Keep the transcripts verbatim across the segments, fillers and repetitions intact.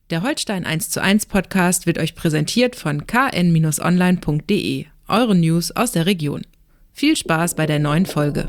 Der Holstein eins zu eins Podcast wird euch präsentiert von k n online punkt d e, eure News aus der Region. Viel Spaß bei der neuen Folge.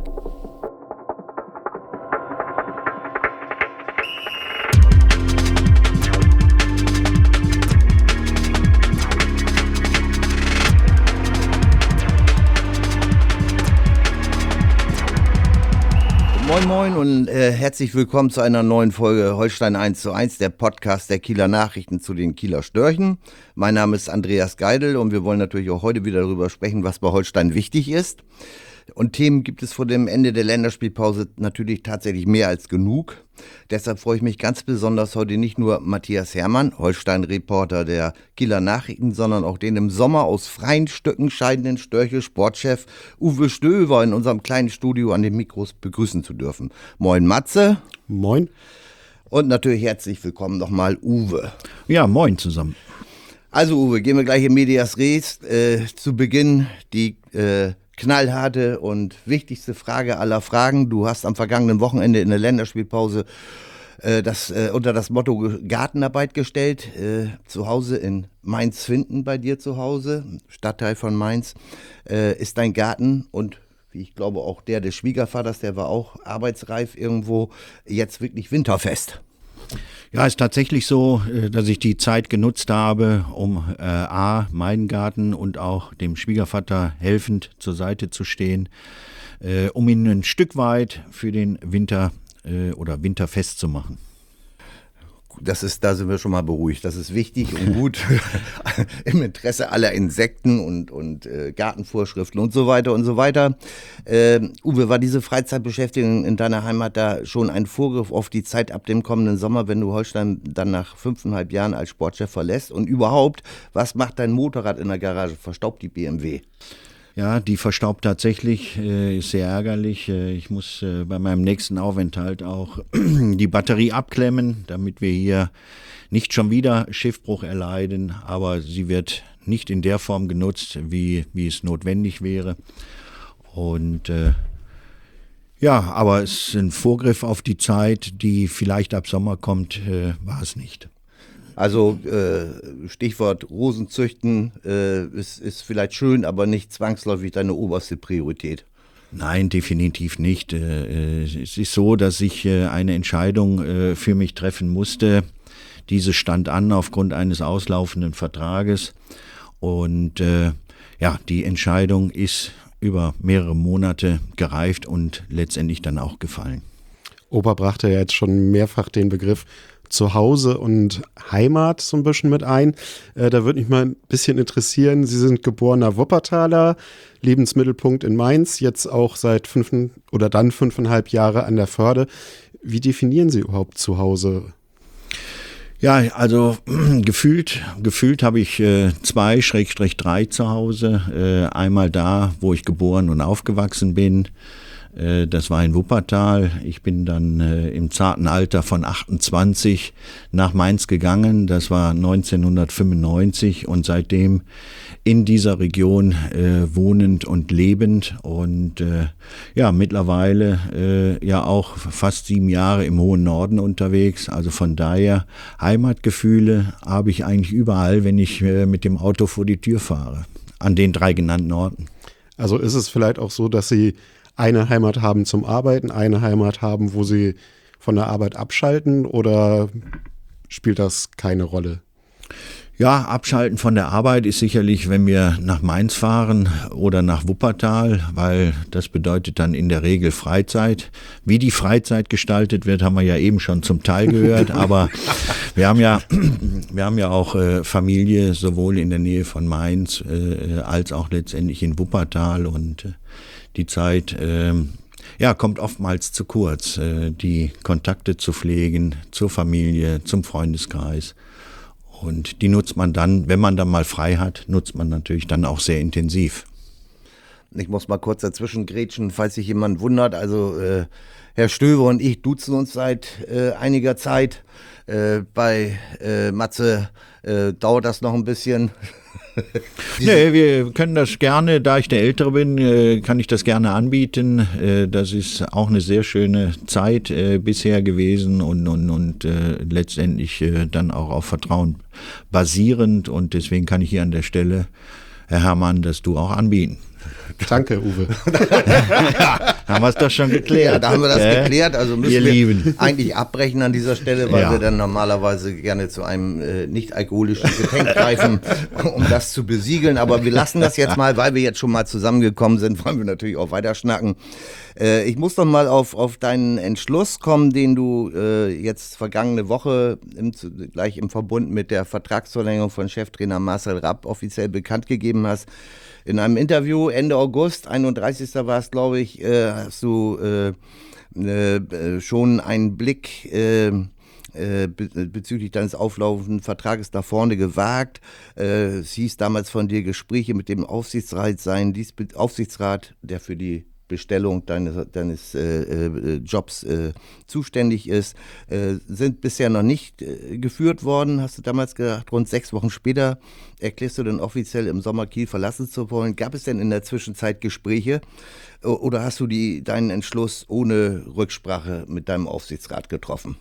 Moin Moin und äh, herzlich willkommen zu einer neuen Folge Holstein eins zu eins, der Podcast der Kieler Nachrichten zu den Kieler Störchen. Mein Name ist Andreas Geidel und wir wollen natürlich auch heute wieder darüber sprechen, was bei Holstein wichtig ist. Und Themen gibt es vor dem Ende der Länderspielpause natürlich tatsächlich mehr als genug. Deshalb freue ich mich ganz besonders, heute nicht nur Matthias Hermann, Holstein-Reporter der Kieler Nachrichten, sondern auch den im Sommer aus freien Stücken scheidenden Störche-Sportchef Uwe Stöver in unserem kleinen Studio an den Mikros begrüßen zu dürfen. Moin Matze. Moin. Und natürlich herzlich willkommen nochmal Uwe. Ja, moin zusammen. Also Uwe, gehen wir gleich in Medias Res. Äh, zu Beginn die äh, knallharte und wichtigste Frage aller Fragen. Du hast am vergangenen Wochenende in der Länderspielpause äh, das, äh, unter das Motto Gartenarbeit gestellt. Äh, zu Hause in Mainz-Finden, bei dir zu Hause, Stadtteil von Mainz, äh, ist dein Garten und wie ich glaube auch der des Schwiegervaters, der war auch arbeitsreif irgendwo, jetzt wirklich winterfest. Ja, ist tatsächlich so, dass ich die Zeit genutzt habe, um äh, A, meinen Garten und auch dem Schwiegervater helfend zur Seite zu stehen, äh, um ihn ein Stück weit für den Winter äh, oder Winterfest zu machen. Das ist, da sind wir schon mal beruhigt. Das ist wichtig und gut im Interesse aller Insekten und, und äh, Gartenvorschriften und so weiter und so weiter. Äh, Uwe, war diese Freizeitbeschäftigung in deiner Heimat da schon ein Vorgriff auf die Zeit ab dem kommenden Sommer, wenn du Holstein dann nach fünfeinhalb Jahren als Sportchef verlässt? Und überhaupt, was macht dein Motorrad in der Garage? Verstaubt die B M W? Ja, die verstaubt tatsächlich, äh, ist sehr ärgerlich. Äh, ich muss äh, bei meinem nächsten Aufenthalt auch die Batterie abklemmen, damit wir hier nicht schon wieder Schiffbruch erleiden. Aber sie wird nicht in der Form genutzt, wie, wie es notwendig wäre. Und äh, ja, aber es ist ein Vorgriff auf die Zeit, die vielleicht ab Sommer kommt, äh, war es nicht. Also äh, Stichwort Rosenzüchten äh, ist, ist vielleicht schön, aber nicht zwangsläufig deine oberste Priorität. Nein, definitiv nicht. Äh, es ist so, dass ich äh, eine Entscheidung äh, für mich treffen musste. Diese stand an aufgrund eines auslaufenden Vertrages. Und äh, ja, die Entscheidung ist über mehrere Monate gereift und letztendlich dann auch gefallen. Opa brachte ja jetzt schon mehrfach den Begriff Zuhause und Heimat so ein bisschen mit ein. Äh, da würde mich mal ein bisschen interessieren. Sie sind geborener Wuppertaler, Lebensmittelpunkt in Mainz, jetzt auch seit fünf oder dann fünfeinhalb Jahre an der Förde. Wie definieren Sie überhaupt Zuhause? Ja, also gefühlt, gefühlt habe ich äh, zwei, Schrägstrich drei zu Hause. Äh, einmal da, wo ich geboren und aufgewachsen bin. Das war in Wuppertal. Ich bin dann äh, im zarten Alter von achtundzwanzig nach Mainz gegangen. Das war neunzehnhundertfünfundneunzig und seitdem in dieser Region äh, wohnend und lebend und äh, ja mittlerweile äh, ja auch fast sieben Jahre im hohen Norden unterwegs. Also von daher Heimatgefühle habe ich eigentlich überall, wenn ich äh, mit dem Auto vor die Tür fahre, an den drei genannten Orten. Also ist es vielleicht auch so, dass Sie eine Heimat haben zum Arbeiten, eine Heimat haben, wo Sie von der Arbeit abschalten, oder spielt das keine Rolle? Ja, abschalten von der Arbeit ist sicherlich, wenn wir nach Mainz fahren oder nach Wuppertal, weil das bedeutet dann in der Regel Freizeit. Wie die Freizeit gestaltet wird, haben wir ja eben schon zum Teil gehört, aber wir haben ja, wir haben ja auch äh, Familie sowohl in der Nähe von Mainz äh, als auch letztendlich in Wuppertal und äh, die Zeit äh, ja, kommt oftmals zu kurz, äh, die Kontakte zu pflegen zur Familie, zum Freundeskreis. Und die nutzt man dann, wenn man dann mal frei hat, nutzt man natürlich dann auch sehr intensiv. Ich muss mal kurz dazwischen grätschen, falls sich jemand wundert. Also äh, Herr Stöver und ich duzen uns seit äh, einiger Zeit. Äh, bei äh, Matze äh, dauert das noch ein bisschen. Nee, wir können das gerne, da ich der Ältere bin, äh, kann ich das gerne anbieten. Äh, das ist auch eine sehr schöne Zeit äh, bisher gewesen und, und, und äh, letztendlich äh, dann auch auf Vertrauen basierend. Und deswegen kann ich hier an der Stelle, Herr Herrmann, das du auch anbieten. Danke, Uwe. Ja, haben wir es doch schon geklärt. Ja, da haben wir das äh? geklärt. Also müssen Ihr wir Lieben. eigentlich abbrechen an dieser Stelle, weil Ja. wir dann normalerweise gerne zu einem äh, nicht alkoholischen Getränk greifen, um das zu besiegeln. Aber wir lassen das jetzt mal, weil wir jetzt schon mal zusammengekommen sind, wollen wir natürlich auch weiter schnacken. Äh, ich muss noch mal auf, auf deinen Entschluss kommen, den du äh, jetzt vergangene Woche im, gleich im Verbund mit der Vertragsverlängerung von Cheftrainer Marcel Rapp offiziell bekannt gegeben hast. In einem Interview Ende August, einunddreißigsten war es, glaube ich, äh, hast du äh, äh, schon einen Blick äh, äh, be- bezüglich deines auflaufenden Vertrages nach vorne gewagt. Äh, es hieß damals von dir, Gespräche mit dem Aufsichtsrat seien, dies Aufsichtsrat, der für die Bestellung deines, deines äh, äh, Jobs äh, zuständig ist, äh, sind bisher noch nicht äh, geführt worden, hast du damals gesagt. Rund sechs Wochen später erklärst du dann offiziell im Sommer Kiel verlassen zu wollen. Gab es denn in der Zwischenzeit Gespräche oder hast du die, deinen Entschluss ohne Rücksprache mit deinem Aufsichtsrat getroffen?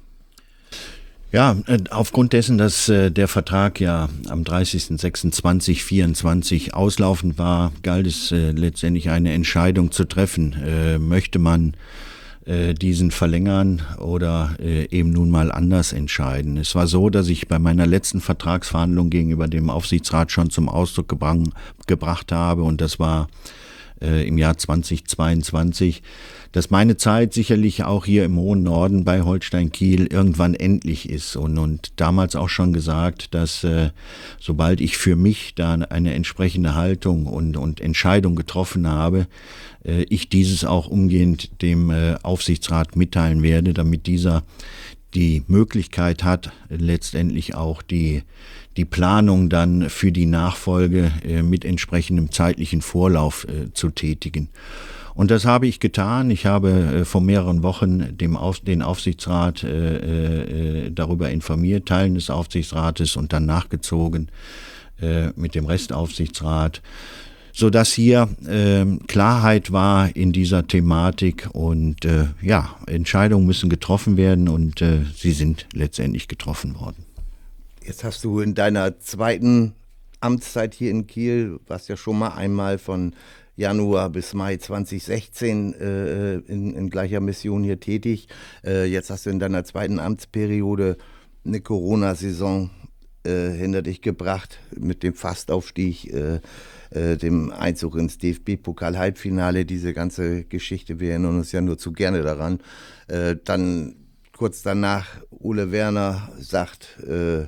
Ja, aufgrund dessen, dass äh, der Vertrag ja am dreißigsten sechsten zweitausendvierundzwanzig auslaufend war, galt es äh, letztendlich eine Entscheidung zu treffen. Äh, möchte man äh, diesen verlängern oder äh, eben nun mal anders entscheiden? Es war so, dass ich bei meiner letzten Vertragsverhandlung gegenüber dem Aufsichtsrat schon zum Ausdruck gebrang, gebracht habe, und das war äh, im Jahr zweitausendzweiundzwanzig, dass meine Zeit sicherlich auch hier im hohen Norden bei Holstein Kiel irgendwann endlich ist, und, und damals auch schon gesagt, dass äh, sobald ich für mich da eine entsprechende Haltung und, und Entscheidung getroffen habe, äh, ich dieses auch umgehend dem äh, Aufsichtsrat mitteilen werde, damit dieser die Möglichkeit hat, letztendlich auch die, die Planung dann für die Nachfolge äh, mit entsprechendem zeitlichen Vorlauf äh, zu tätigen. Und das habe ich getan. Ich habe äh, vor mehreren Wochen dem Auf, den Aufsichtsrat äh, äh, darüber informiert, Teilen des Aufsichtsrates, und dann nachgezogen äh, mit dem Restaufsichtsrat, sodass hier äh, Klarheit war in dieser Thematik, und äh, ja, Entscheidungen müssen getroffen werden, und äh, sie sind letztendlich getroffen worden. Jetzt hast du in deiner zweiten Amtszeit hier in Kiel, warst ja schon mal einmal von Januar bis Mai zweitausendsechzehn äh, in, in gleicher Mission hier tätig. Äh, jetzt hast du in deiner zweiten Amtsperiode eine Corona-Saison äh, hinter dich gebracht mit dem Fastaufstieg, äh, äh, dem Einzug ins D F B-Pokal-Halbfinale, diese ganze Geschichte. Wir erinnern uns ja nur zu gerne daran. Äh, dann kurz danach Ole Werner sagt, äh,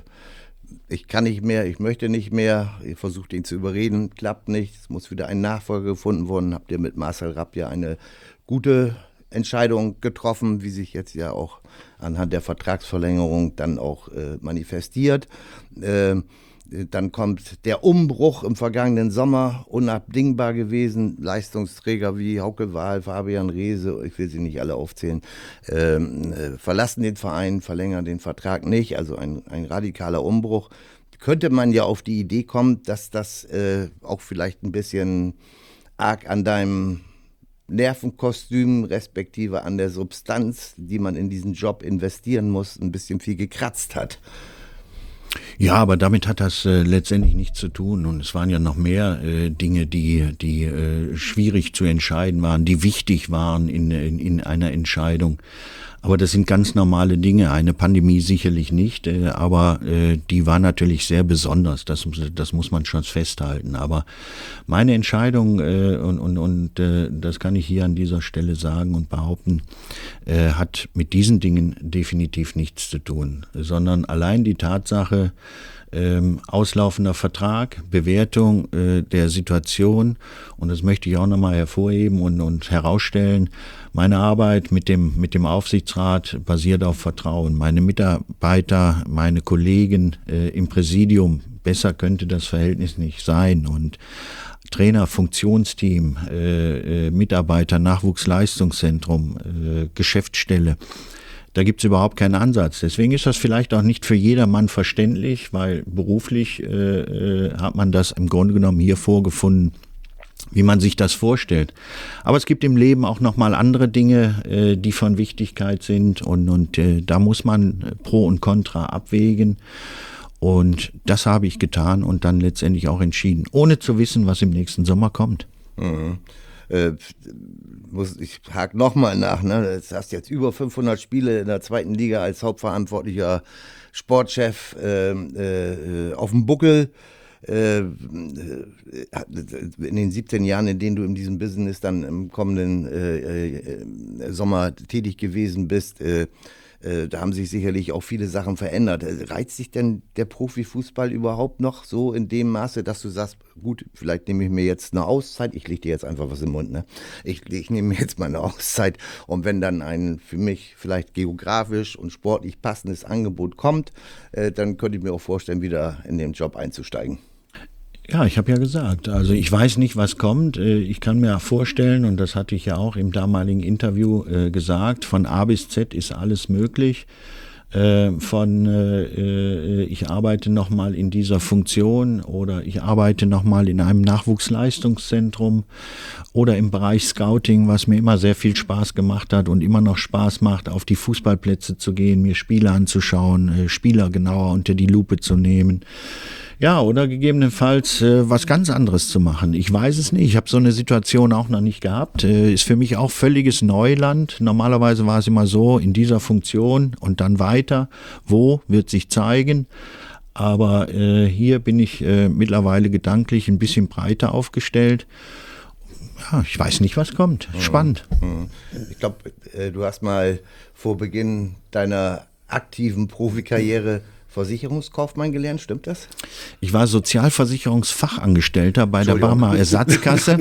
ich kann nicht mehr, ich möchte nicht mehr, ihr versucht ihn zu überreden, klappt nicht, es muss wieder ein Nachfolger gefunden worden. Habt ihr mit Marcel Rapp ja eine gute Entscheidung getroffen, wie sich jetzt ja auch anhand der Vertragsverlängerung dann auch äh, manifestiert. Äh, Dann kommt der Umbruch im vergangenen Sommer, unabdingbar gewesen. Leistungsträger wie Hauke Wahl, Fabian Reese, ich will sie nicht alle aufzählen, ähm, äh, verlassen den Verein, verlängern den Vertrag nicht. Also ein, ein radikaler Umbruch. Könnte man ja auf die Idee kommen, dass das äh, auch vielleicht ein bisschen arg an deinem Nervenkostüm, respektive an der Substanz, die man in diesen Job investieren muss, ein bisschen viel gekratzt hat. Ja, aber damit hat das äh, letztendlich nichts zu tun, und es waren ja noch mehr äh, Dinge, die, die äh, schwierig zu entscheiden waren, die wichtig waren in, in, in einer Entscheidung. Aber das sind ganz normale Dinge, eine Pandemie sicherlich nicht, äh, aber äh, die war natürlich sehr besonders, das, das muss man schon festhalten. Aber meine Entscheidung, äh, und, und, und äh, das kann ich hier an dieser Stelle sagen und behaupten, äh, hat mit diesen Dingen definitiv nichts zu tun, sondern allein die Tatsache, Ähm, auslaufender Vertrag, Bewertung äh, der Situation, und das möchte ich auch nochmal hervorheben und, und herausstellen. Meine Arbeit mit dem, mit dem Aufsichtsrat basiert auf Vertrauen. Meine Mitarbeiter, meine Kollegen äh, im Präsidium, besser könnte das Verhältnis nicht sein, und Trainer, Funktionsteam, äh, äh, Mitarbeiter, Nachwuchsleistungszentrum, äh, Geschäftsstelle. Da gibt es überhaupt keinen Ansatz. Deswegen ist das vielleicht auch nicht für jedermann verständlich, weil beruflich äh, hat man das im Grunde genommen hier vorgefunden, wie man sich das vorstellt. Aber es gibt im Leben auch nochmal andere Dinge, äh, die von Wichtigkeit sind und, und äh, da muss man Pro und Contra abwägen. Und das habe ich getan und dann letztendlich auch entschieden, ohne zu wissen, was im nächsten Sommer kommt. Mhm. Äh, muss, ich hake nochmal nach, ne? Du hast jetzt über fünfhundert Spiele in der zweiten Liga als hauptverantwortlicher Sportchef äh, äh, auf dem Buckel. Äh, in den siebzehn Jahren, in denen du in diesem Business dann im kommenden äh, äh, Sommer tätig gewesen bist, äh, äh, da haben sich sicherlich auch viele Sachen verändert. Reizt dich denn der Profifußball überhaupt noch so in dem Maße, dass du sagst, gut, vielleicht nehme ich mir jetzt eine Auszeit, ich lege dir jetzt einfach was im Mund, ne? Ich, ich nehme mir jetzt mal eine Auszeit und wenn dann ein für mich vielleicht geografisch und sportlich passendes Angebot kommt, äh, dann könnte ich mir auch vorstellen, wieder in den Job einzusteigen. Ja, ich habe ja gesagt, also ich weiß nicht, was kommt. Ich kann mir vorstellen, und das hatte ich ja auch im damaligen Interview äh, gesagt, von A bis Z ist alles möglich. Äh, von äh, ich arbeite nochmal in dieser Funktion oder ich arbeite nochmal in einem Nachwuchsleistungszentrum oder im Bereich Scouting, was mir immer sehr viel Spaß gemacht hat und immer noch Spaß macht, auf die Fußballplätze zu gehen, mir Spieler anzuschauen, äh, Spieler genauer unter die Lupe zu nehmen. Ja, oder gegebenenfalls äh, was ganz anderes zu machen. Ich weiß es nicht. Ich habe so eine Situation auch noch nicht gehabt. Äh, ist für mich auch völliges Neuland. Normalerweise war es immer so, in dieser Funktion und dann weiter. Wo, wird sich zeigen. Aber äh, hier bin ich äh, mittlerweile gedanklich ein bisschen breiter aufgestellt. Ja, ich weiß nicht, was kommt. Spannend. Ich glaube, äh, du hast mal vor Beginn deiner aktiven Profikarriere Versicherungskaufmann gelernt, stimmt das? Ich war Sozialversicherungsfachangestellter bei der Barmer Ersatzkasse.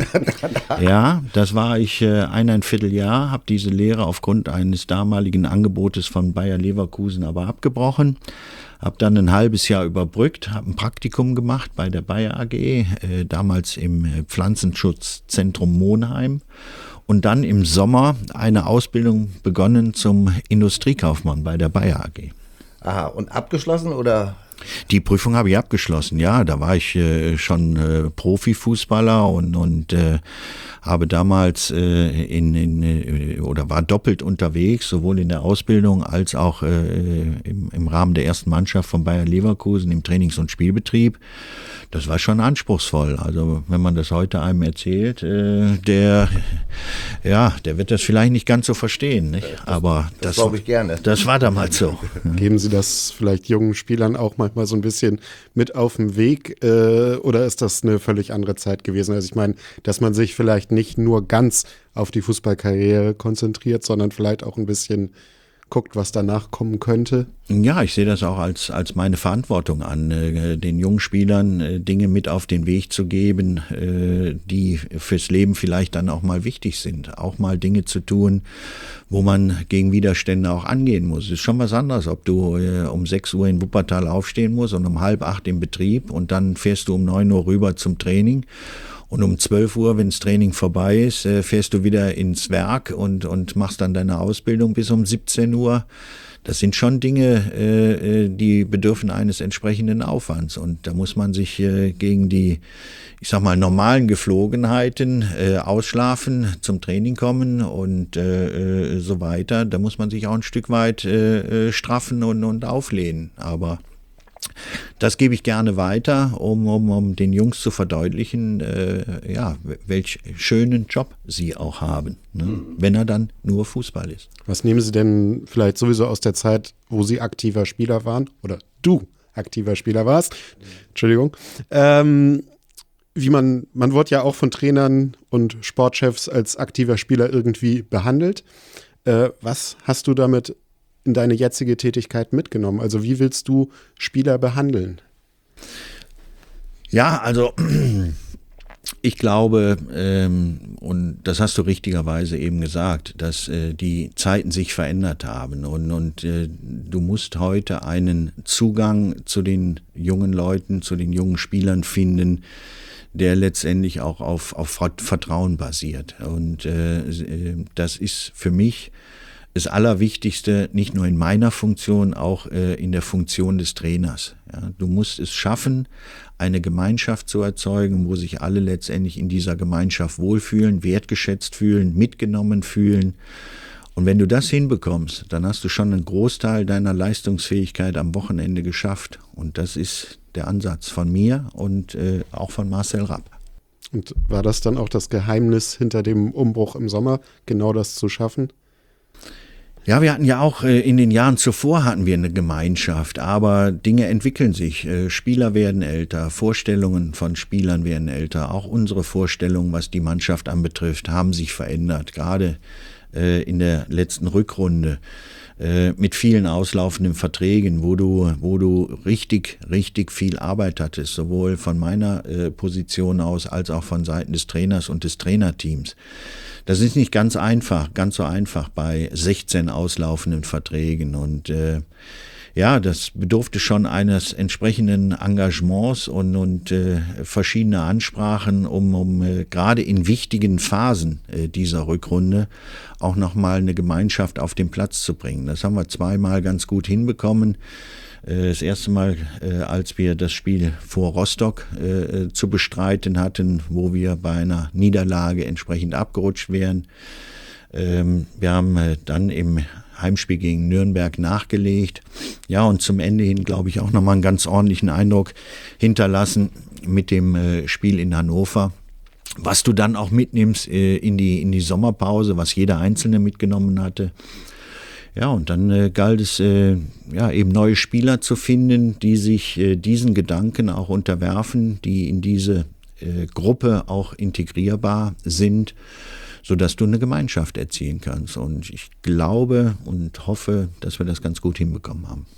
Ja, das war ich äh, eineinviertel Jahr, habe diese Lehre aufgrund eines damaligen Angebotes von Bayer Leverkusen aber abgebrochen. Habe dann ein halbes Jahr überbrückt, habe ein Praktikum gemacht bei der Bayer A G, äh, damals im Pflanzenschutzzentrum Monheim. Und dann im Sommer eine Ausbildung begonnen zum Industriekaufmann bei der Bayer A G. Aha, und abgeschlossen oder? Die Prüfung habe ich abgeschlossen, ja. Da war ich äh, schon äh, Profifußballer und, und äh, habe damals äh, in, in äh, oder war doppelt unterwegs, sowohl in der Ausbildung als auch äh, im, im Rahmen der ersten Mannschaft von Bayer Leverkusen im Trainings- und Spielbetrieb. Das war schon anspruchsvoll. Also wenn man das heute einem erzählt, äh, der ja, der wird das vielleicht nicht ganz so verstehen, nicht? Aber das, das glaube ich gerne. Das war damals so. Geben Sie das vielleicht jungen Spielern auch manchmal so ein bisschen mit auf den Weg äh, oder ist das eine völlig andere Zeit gewesen? Also ich meine, dass man sich vielleicht nicht nur ganz auf die Fußballkarriere konzentriert, sondern vielleicht auch ein bisschen guckt, was danach kommen könnte? Ja, ich sehe das auch als, als meine Verantwortung an, äh, den jungen Spielern äh, Dinge mit auf den Weg zu geben, äh, die fürs Leben vielleicht dann auch mal wichtig sind. Auch mal Dinge zu tun, wo man gegen Widerstände auch angehen muss. Es ist schon was anderes, ob du äh, um sechs Uhr in Wuppertal aufstehen musst und um halb acht im Betrieb und dann fährst du um neun Uhr rüber zum Training. Und um zwölf Uhr, wenn das Training vorbei ist, fährst du wieder ins Werk und, und machst dann deine Ausbildung bis um siebzehn Uhr. Das sind schon Dinge, die bedürfen eines entsprechenden Aufwands. Und da muss man sich gegen die, ich sag mal, normalen Geflogenheiten ausschlafen, zum Training kommen und so weiter. Da muss man sich auch ein Stück weit straffen und, und auflehnen. Aber das gebe ich gerne weiter, um, um, um den Jungs zu verdeutlichen, äh, ja, welch schönen Job sie auch haben, ne? Mhm. Wenn er dann nur Fußball ist. Was nehmen Sie denn vielleicht sowieso aus der Zeit, wo Sie aktiver Spieler waren oder du aktiver Spieler warst? Mhm. Entschuldigung. Ähm, wie man, man wird ja auch von Trainern und Sportchefs als aktiver Spieler irgendwie behandelt. Äh, was hast du damit in deine jetzige Tätigkeit mitgenommen? Also wie willst du Spieler behandeln? Ja, also ich glaube, ähm, und das hast du richtigerweise eben gesagt, dass äh, die Zeiten sich verändert haben und, und äh, du musst heute einen Zugang zu den jungen Leuten, zu den jungen Spielern finden, der letztendlich auch auf, auf Vertrauen basiert. Und äh, das ist für mich das Allerwichtigste, nicht nur in meiner Funktion, auch äh, in der Funktion des Trainers. Ja, du musst es schaffen, eine Gemeinschaft zu erzeugen, wo sich alle letztendlich in dieser Gemeinschaft wohlfühlen, wertgeschätzt fühlen, mitgenommen fühlen. Und wenn du das hinbekommst, dann hast du schon einen Großteil deiner Leistungsfähigkeit am Wochenende geschafft. Und das ist der Ansatz von mir und äh, auch von Marcel Rapp. Und war das dann auch das Geheimnis hinter dem Umbruch im Sommer, genau das zu schaffen? Ja, wir hatten ja auch äh, in den Jahren zuvor hatten wir eine Gemeinschaft, aber Dinge entwickeln sich. Äh, Spieler werden älter, Vorstellungen von Spielern werden älter. Auch unsere Vorstellungen, was die Mannschaft anbetrifft, haben sich verändert. Gerade äh, in der letzten Rückrunde äh, mit vielen auslaufenden Verträgen, wo du, wo du richtig, richtig viel Arbeit hattest, sowohl von meiner äh, Position aus als auch von Seiten des Trainers und des Trainerteams. Das ist nicht ganz einfach, ganz so einfach bei sechzehn auslaufenden Verträgen und äh, ja, das bedurfte schon eines entsprechenden Engagements und, und äh, verschiedener Ansprachen, um, um äh, gerade in wichtigen Phasen äh, dieser Rückrunde auch nochmal eine Gemeinschaft auf den Platz zu bringen. Das haben wir zweimal ganz gut hinbekommen. Das erste Mal, äh, als wir das Spiel vor Rostock äh, zu bestreiten hatten, wo wir bei einer Niederlage entsprechend abgerutscht wären. Ähm, wir haben äh, dann im Heimspiel gegen Nürnberg nachgelegt. Ja, und zum Ende hin, glaube ich, auch nochmal einen ganz ordentlichen Eindruck hinterlassen mit dem äh, Spiel in Hannover. Was du dann auch mitnimmst äh, in die, in die Sommerpause, was jeder Einzelne mitgenommen hatte. Ja, und dann äh, galt es, äh, ja, eben neue Spieler zu finden, die sich äh, diesen Gedanken auch unterwerfen, die in diese äh, Gruppe auch integrierbar sind, sodass du eine Gemeinschaft erzielen kannst. Und ich glaube und hoffe, dass wir das ganz gut hinbekommen haben.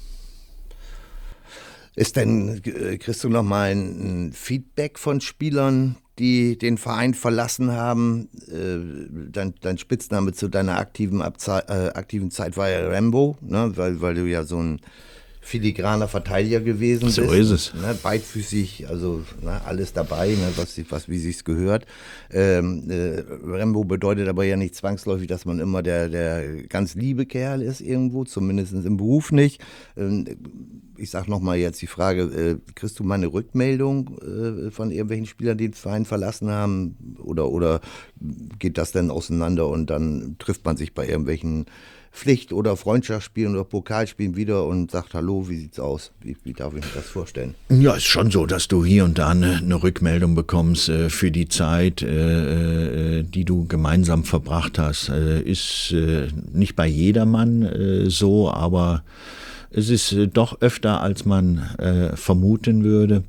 Ist denn, kriegst du noch mal ein Feedback von Spielern, die den Verein verlassen haben? Dein, dein Spitzname zu deiner aktiven, Abzei- äh, aktiven Zeit war ja Rambo, ne? weil, weil du ja so ein filigraner Verteidiger gewesen bist. So ist es. Ne? Beidfüßig, also ne? alles dabei, ne? was, was wie sich's gehört. Ähm, äh, Rambo bedeutet aber ja nicht zwangsläufig, dass man immer der, der ganz liebe Kerl ist irgendwo, zumindest im Beruf nicht. Ähm, Ich sag nochmal jetzt die Frage, äh, kriegst du mal eine Rückmeldung äh, von irgendwelchen Spielern, die den Verein verlassen haben? Oder, oder geht das denn auseinander und dann trifft man sich bei irgendwelchen Pflicht- oder Freundschaftsspielen oder Pokalspielen wieder und sagt, hallo, wie sieht's aus? Wie, wie darf ich mir das vorstellen? Ja, ist schon so, dass du hier und da eine, eine Rückmeldung bekommst äh, für die Zeit, äh, äh, die du gemeinsam verbracht hast. Äh, ist äh, nicht bei jedermann äh, so, aber es ist äh, doch öfter, als man äh, vermuten würde.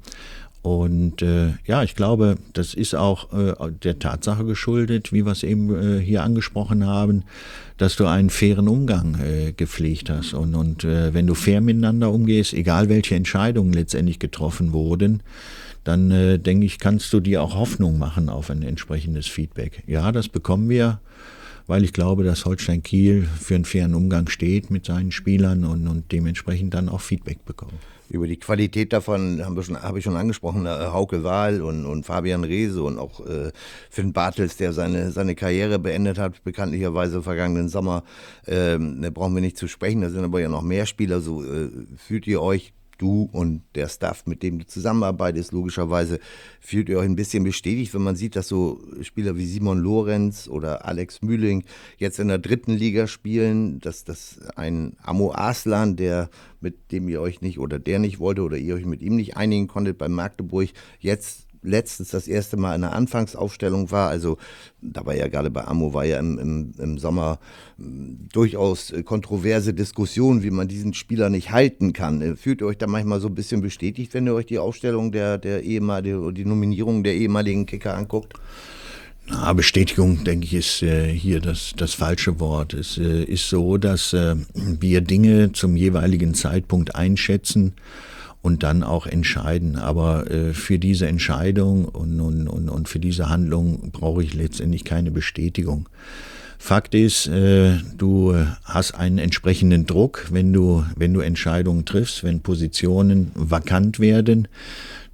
Und äh, ja, ich glaube, das ist auch äh, der Tatsache geschuldet, wie wir es eben äh, hier angesprochen haben, dass du einen fairen Umgang äh, gepflegt hast. Und, und äh, wenn du fair miteinander umgehst, egal welche Entscheidungen letztendlich getroffen wurden, dann äh, denke ich, kannst du dir auch Hoffnung machen auf ein entsprechendes Feedback. Ja, das bekommen wir, weil ich glaube, dass Holstein Kiel für einen fairen Umgang steht mit seinen Spielern und, und dementsprechend dann auch Feedback bekommen. Über die Qualität davon haben wir schon, habe ich schon angesprochen, äh, Hauke Wahl und, und Fabian Reese und auch äh, Finn Bartels, der seine, seine Karriere beendet hat, bekanntlicherweise vergangenen Sommer. Ähm, da brauchen wir nicht zu sprechen, da sind aber ja noch mehr Spieler. So äh, fühlt ihr euch, du und der Staff, mit dem du zusammenarbeitest, logischerweise, fühlt ihr euch ein bisschen bestätigt, wenn man sieht, dass so Spieler wie Simon Lorenz oder Alex Mühling jetzt in der dritten Liga spielen, dass das ein Amo Arslan, der mit dem ihr euch nicht oder der nicht wollte oder ihr euch mit ihm nicht einigen konntet bei Magdeburg, jetzt letztens das erste Mal in der Anfangsaufstellung war. Also da war ja gerade bei Amo war ja im, im, im Sommer m, durchaus kontroverse Diskussion, wie man diesen Spieler nicht halten kann. Fühlt ihr euch da manchmal so ein bisschen bestätigt, wenn ihr euch die Aufstellung der, der ehemaligen, die Nominierung der ehemaligen Kicker anguckt? Na, Bestätigung, denke ich, ist äh, hier das, das falsche Wort. Es äh, ist so, dass äh, wir Dinge zum jeweiligen Zeitpunkt einschätzen und dann auch entscheiden. Aber äh, für diese Entscheidung und, und, und, und für diese Handlung brauche ich letztendlich keine Bestätigung. Fakt ist, äh, du hast einen entsprechenden Druck, wenn du, wenn du Entscheidungen triffst, wenn Positionen vakant werden.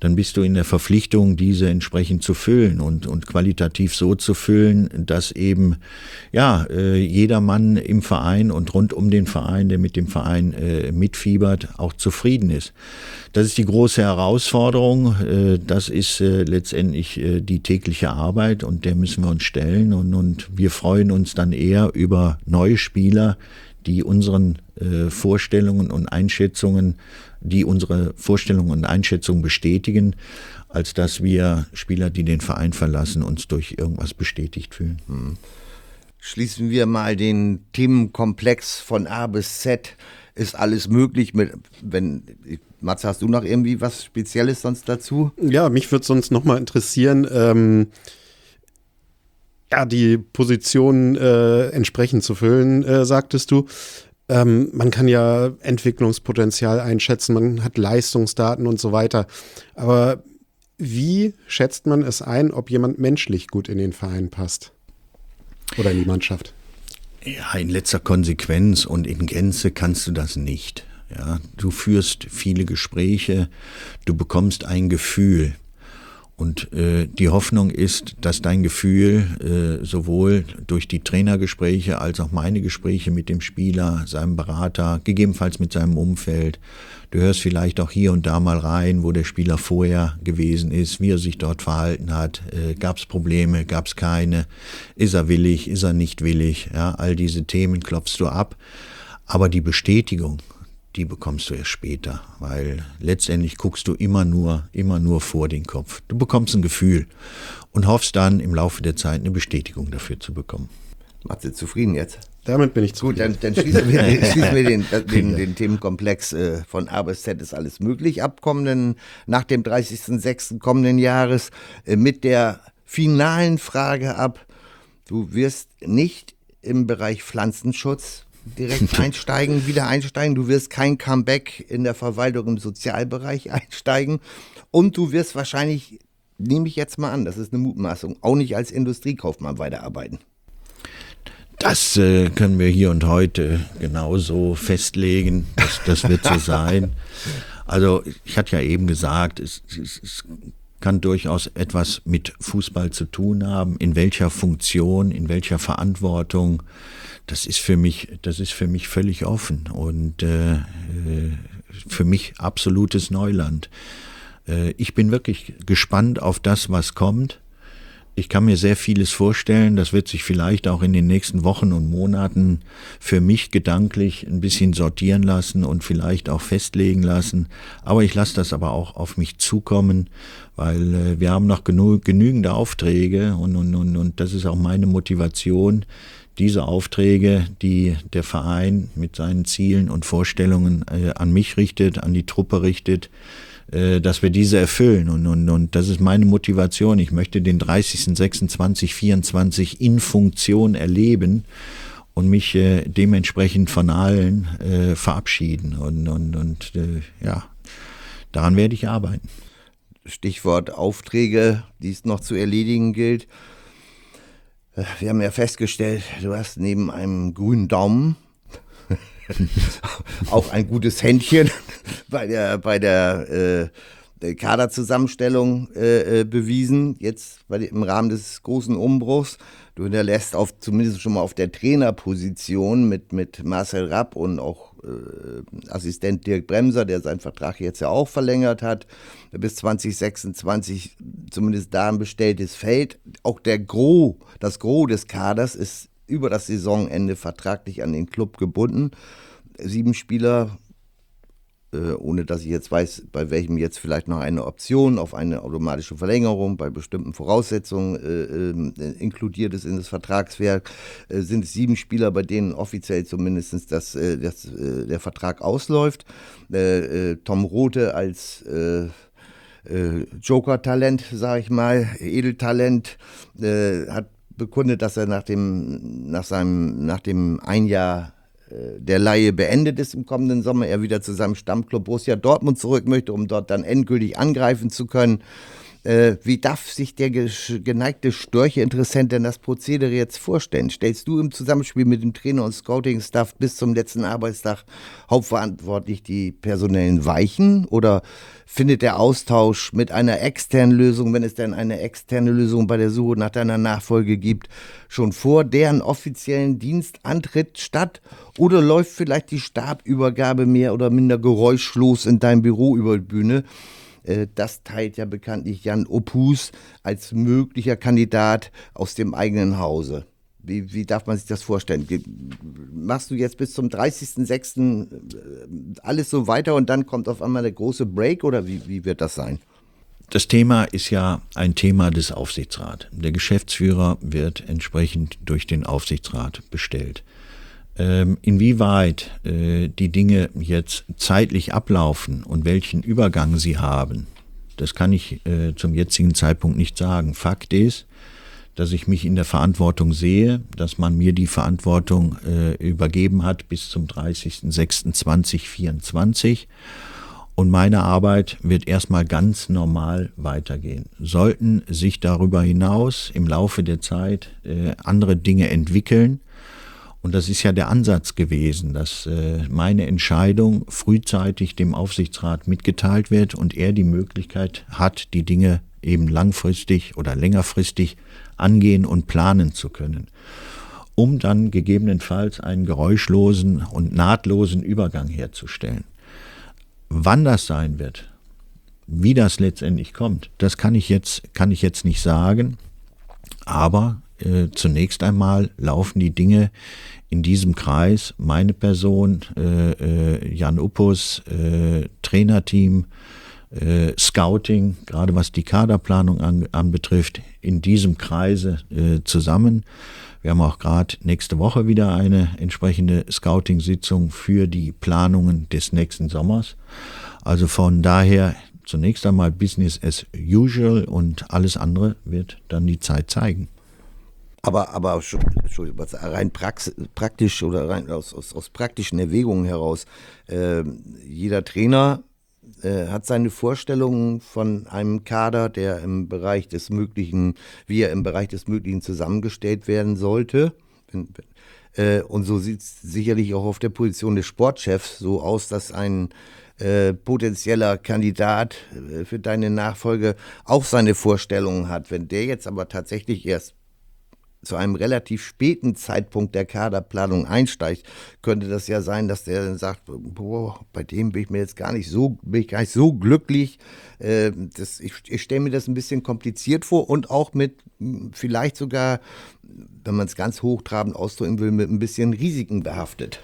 dann bist du in der Verpflichtung, diese entsprechend zu füllen und, und qualitativ so zu füllen, dass eben ja äh, jeder Mann im Verein und rund um den Verein, der mit dem Verein äh, mitfiebert, auch zufrieden ist. Das ist die große Herausforderung, äh, das ist äh, letztendlich äh, die tägliche Arbeit und der müssen wir uns stellen und, und wir freuen uns dann eher über neue Spieler, die unseren äh, Vorstellungen und Einschätzungen, die unsere Vorstellungen und Einschätzungen bestätigen, als dass wir Spieler, die den Verein verlassen, uns durch irgendwas bestätigt fühlen. Hm. Schließen wir mal den Themenkomplex von A bis Z. Ist alles möglich mit, wenn, Matze, hast du noch irgendwie was Spezielles sonst dazu? Ja, mich würde sonst nochmal interessieren, ähm, ja, die Position äh, entsprechend zu füllen, äh, sagtest du. Ähm, man kann ja Entwicklungspotenzial einschätzen, man hat Leistungsdaten und so weiter. Aber wie schätzt man es ein, ob jemand menschlich gut in den Verein passt? Oder in die Mannschaft? Ja, in letzter Konsequenz und in Gänze kannst du das nicht. Ja, du führst viele Gespräche, du bekommst ein Gefühl. Und äh, die Hoffnung ist, dass dein Gefühl äh, sowohl durch die Trainergespräche als auch meine Gespräche mit dem Spieler, seinem Berater, gegebenenfalls mit seinem Umfeld, du hörst vielleicht auch hier und da mal rein, wo der Spieler vorher gewesen ist, wie er sich dort verhalten hat, äh, gab es Probleme, gab es keine, ist er willig, ist er nicht willig, ja, all diese Themen klopfst du ab, aber die Bestätigung, die bekommst du erst später, weil letztendlich guckst du immer nur, immer nur vor den Kopf. Du bekommst ein Gefühl und hoffst dann im Laufe der Zeit eine Bestätigung dafür zu bekommen. Matze, zufrieden jetzt? Damit bin ich zufrieden. Gut, dann, dann schließen wir, den, schließen wir den, den, den Themenkomplex äh, von A bis Z ist alles möglich ab kommenden, nach dem dreißigsten sechsten kommenden Jahres äh, mit der finalen Frage ab. Du wirst nicht im Bereich Pflanzenschutz direkt einsteigen, wieder einsteigen. Du wirst kein Comeback in der Verwaltung im Sozialbereich einsteigen und du wirst wahrscheinlich, nehme ich jetzt mal an, das ist eine Mutmaßung, auch nicht als Industriekaufmann weiterarbeiten. Das äh, können wir hier und heute genauso festlegen. Das, das wird so sein. Also ich hatte ja eben gesagt, es, es, es kann durchaus etwas mit Fußball zu tun haben. In welcher Funktion, in welcher Verantwortung. Das ist für mich, das ist für mich völlig offen und äh, für mich absolutes Neuland. Äh, ich bin wirklich gespannt auf das, was kommt. Ich kann mir sehr vieles vorstellen. Das wird sich vielleicht auch in den nächsten Wochen und Monaten für mich gedanklich ein bisschen sortieren lassen und vielleicht auch festlegen lassen. Aber ich lasse das aber auch auf mich zukommen, weil äh, wir haben noch genü- genügende Aufträge und, und, und, und das ist auch meine Motivation, diese Aufträge, die der Verein mit seinen Zielen und Vorstellungen äh, an mich richtet, an die Truppe richtet, äh, dass wir diese erfüllen. Und, und, und das ist meine Motivation. Ich möchte den dreißigsten sechsten zweitausendvierundzwanzig in Funktion erleben und mich äh, dementsprechend von allen äh, verabschieden. Und, und, und äh, ja, daran werde ich arbeiten. Stichwort Aufträge, die es noch zu erledigen gilt. Wir haben ja festgestellt, du hast neben einem grünen Daumen auch ein gutes Händchen bei der, bei der äh, Kaderzusammenstellung äh, bewiesen, jetzt bei, im Rahmen des großen Umbruchs. Du hinterlässt auf, zumindest schon mal auf der Trainerposition mit, mit Marcel Rapp und auch äh, Assistent Dirk Bremser, der seinen Vertrag jetzt ja auch verlängert hat, bis zwanzig sechsundzwanzig zumindest da ein bestelltes Feld. Auch der Gros, das Gros des Kaders ist über das Saisonende vertraglich an den Club gebunden. Sieben Spieler, äh, ohne dass ich jetzt weiß, bei welchem jetzt vielleicht noch eine Option auf eine automatische Verlängerung bei bestimmten Voraussetzungen äh, äh, inkludiert ist in das Vertragswerk, äh, sind es sieben Spieler, bei denen offiziell zumindest das, äh, das, äh, der Vertrag ausläuft. Äh, äh, Tom Rothe als äh, äh, Joker-Talent, sage ich mal, Edeltalent, äh, hat bekundet, dass er nach dem, nach seinem, nach dem ein Jahr äh, der Leihe beendet ist im kommenden Sommer, er wieder zu seinem Stammclub Borussia Dortmund zurück möchte, um dort dann endgültig angreifen zu können. Äh, wie darf sich der geneigte Störche-Interessent denn das Prozedere jetzt vorstellen? Stellst du im Zusammenspiel mit dem Trainer und Scouting-Staff bis zum letzten Arbeitstag hauptverantwortlich die personellen Weichen oder findet der Austausch mit einer externen Lösung, wenn es denn eine externe Lösung bei der Suche nach deiner Nachfolge gibt, schon vor deren offiziellen Dienstantritt statt? Oder läuft vielleicht die Stabübergabe mehr oder minder geräuschlos in deinem Büro über die Bühne? Das teilt ja bekanntlich Jan Ophus als möglicher Kandidat aus dem eigenen Hause. Wie, wie darf man sich das vorstellen? Machst du jetzt bis zum dreißigsten sechsten alles so weiter und dann kommt auf einmal der große Break oder wie, wie wird das sein? Das Thema ist ja ein Thema des Aufsichtsrats. Der Geschäftsführer wird entsprechend durch den Aufsichtsrat bestellt. Ähm, inwieweit äh, die Dinge jetzt zeitlich ablaufen und welchen Übergang sie haben, das kann ich äh, zum jetzigen Zeitpunkt nicht sagen. Fakt ist, dass ich mich in der Verantwortung sehe, dass man mir die Verantwortung äh, übergeben hat bis zum dreißigsten sechsten zweitausendvierundzwanzig und meine Arbeit wird erstmal ganz normal weitergehen. Sollten sich darüber hinaus im Laufe der Zeit äh, andere Dinge entwickeln, und das ist ja der Ansatz gewesen, dass äh, meine Entscheidung frühzeitig dem Aufsichtsrat mitgeteilt wird und er die Möglichkeit hat, die Dinge eben langfristig oder längerfristig angehen und planen zu können, um dann gegebenenfalls einen geräuschlosen und nahtlosen Übergang herzustellen. Wann das sein wird, wie das letztendlich kommt, das kann ich jetzt, kann ich jetzt nicht sagen, aber äh, zunächst einmal laufen die Dinge in diesem Kreis, meine Person, äh, äh, Jan Ophus, äh, Trainerteam, äh, Scouting, gerade was die Kaderplanung an, anbetrifft, in diesem Kreise äh, zusammen. Wir haben auch gerade nächste Woche wieder eine entsprechende Scouting-Sitzung für die Planungen des nächsten Sommers. Also von daher zunächst einmal Business as usual und alles andere wird dann die Zeit zeigen. Aber, aber Entschuldigung, rein prax, praktisch oder rein aus, aus, aus praktischen Erwägungen heraus, äh, jeder Trainer äh, hat seine Vorstellungen von einem Kader, der im Bereich des Möglichen, wie er im Bereich des Möglichen zusammengestellt werden sollte. Äh, und so sieht es sicherlich auch auf der Position des Sportchefs so aus, dass ein äh, potenzieller Kandidat äh, für deine Nachfolge auch seine Vorstellungen hat. Wenn der jetzt aber tatsächlich erst zu einem relativ späten Zeitpunkt der Kaderplanung einsteigt, könnte das ja sein, dass der dann sagt, boah, bei dem bin ich mir jetzt gar nicht so, bin ich gar nicht so glücklich. Äh, das, ich ich stelle mir das ein bisschen kompliziert vor und auch mit vielleicht sogar, wenn man es ganz hochtrabend ausdrücken will, mit ein bisschen Risiken behaftet.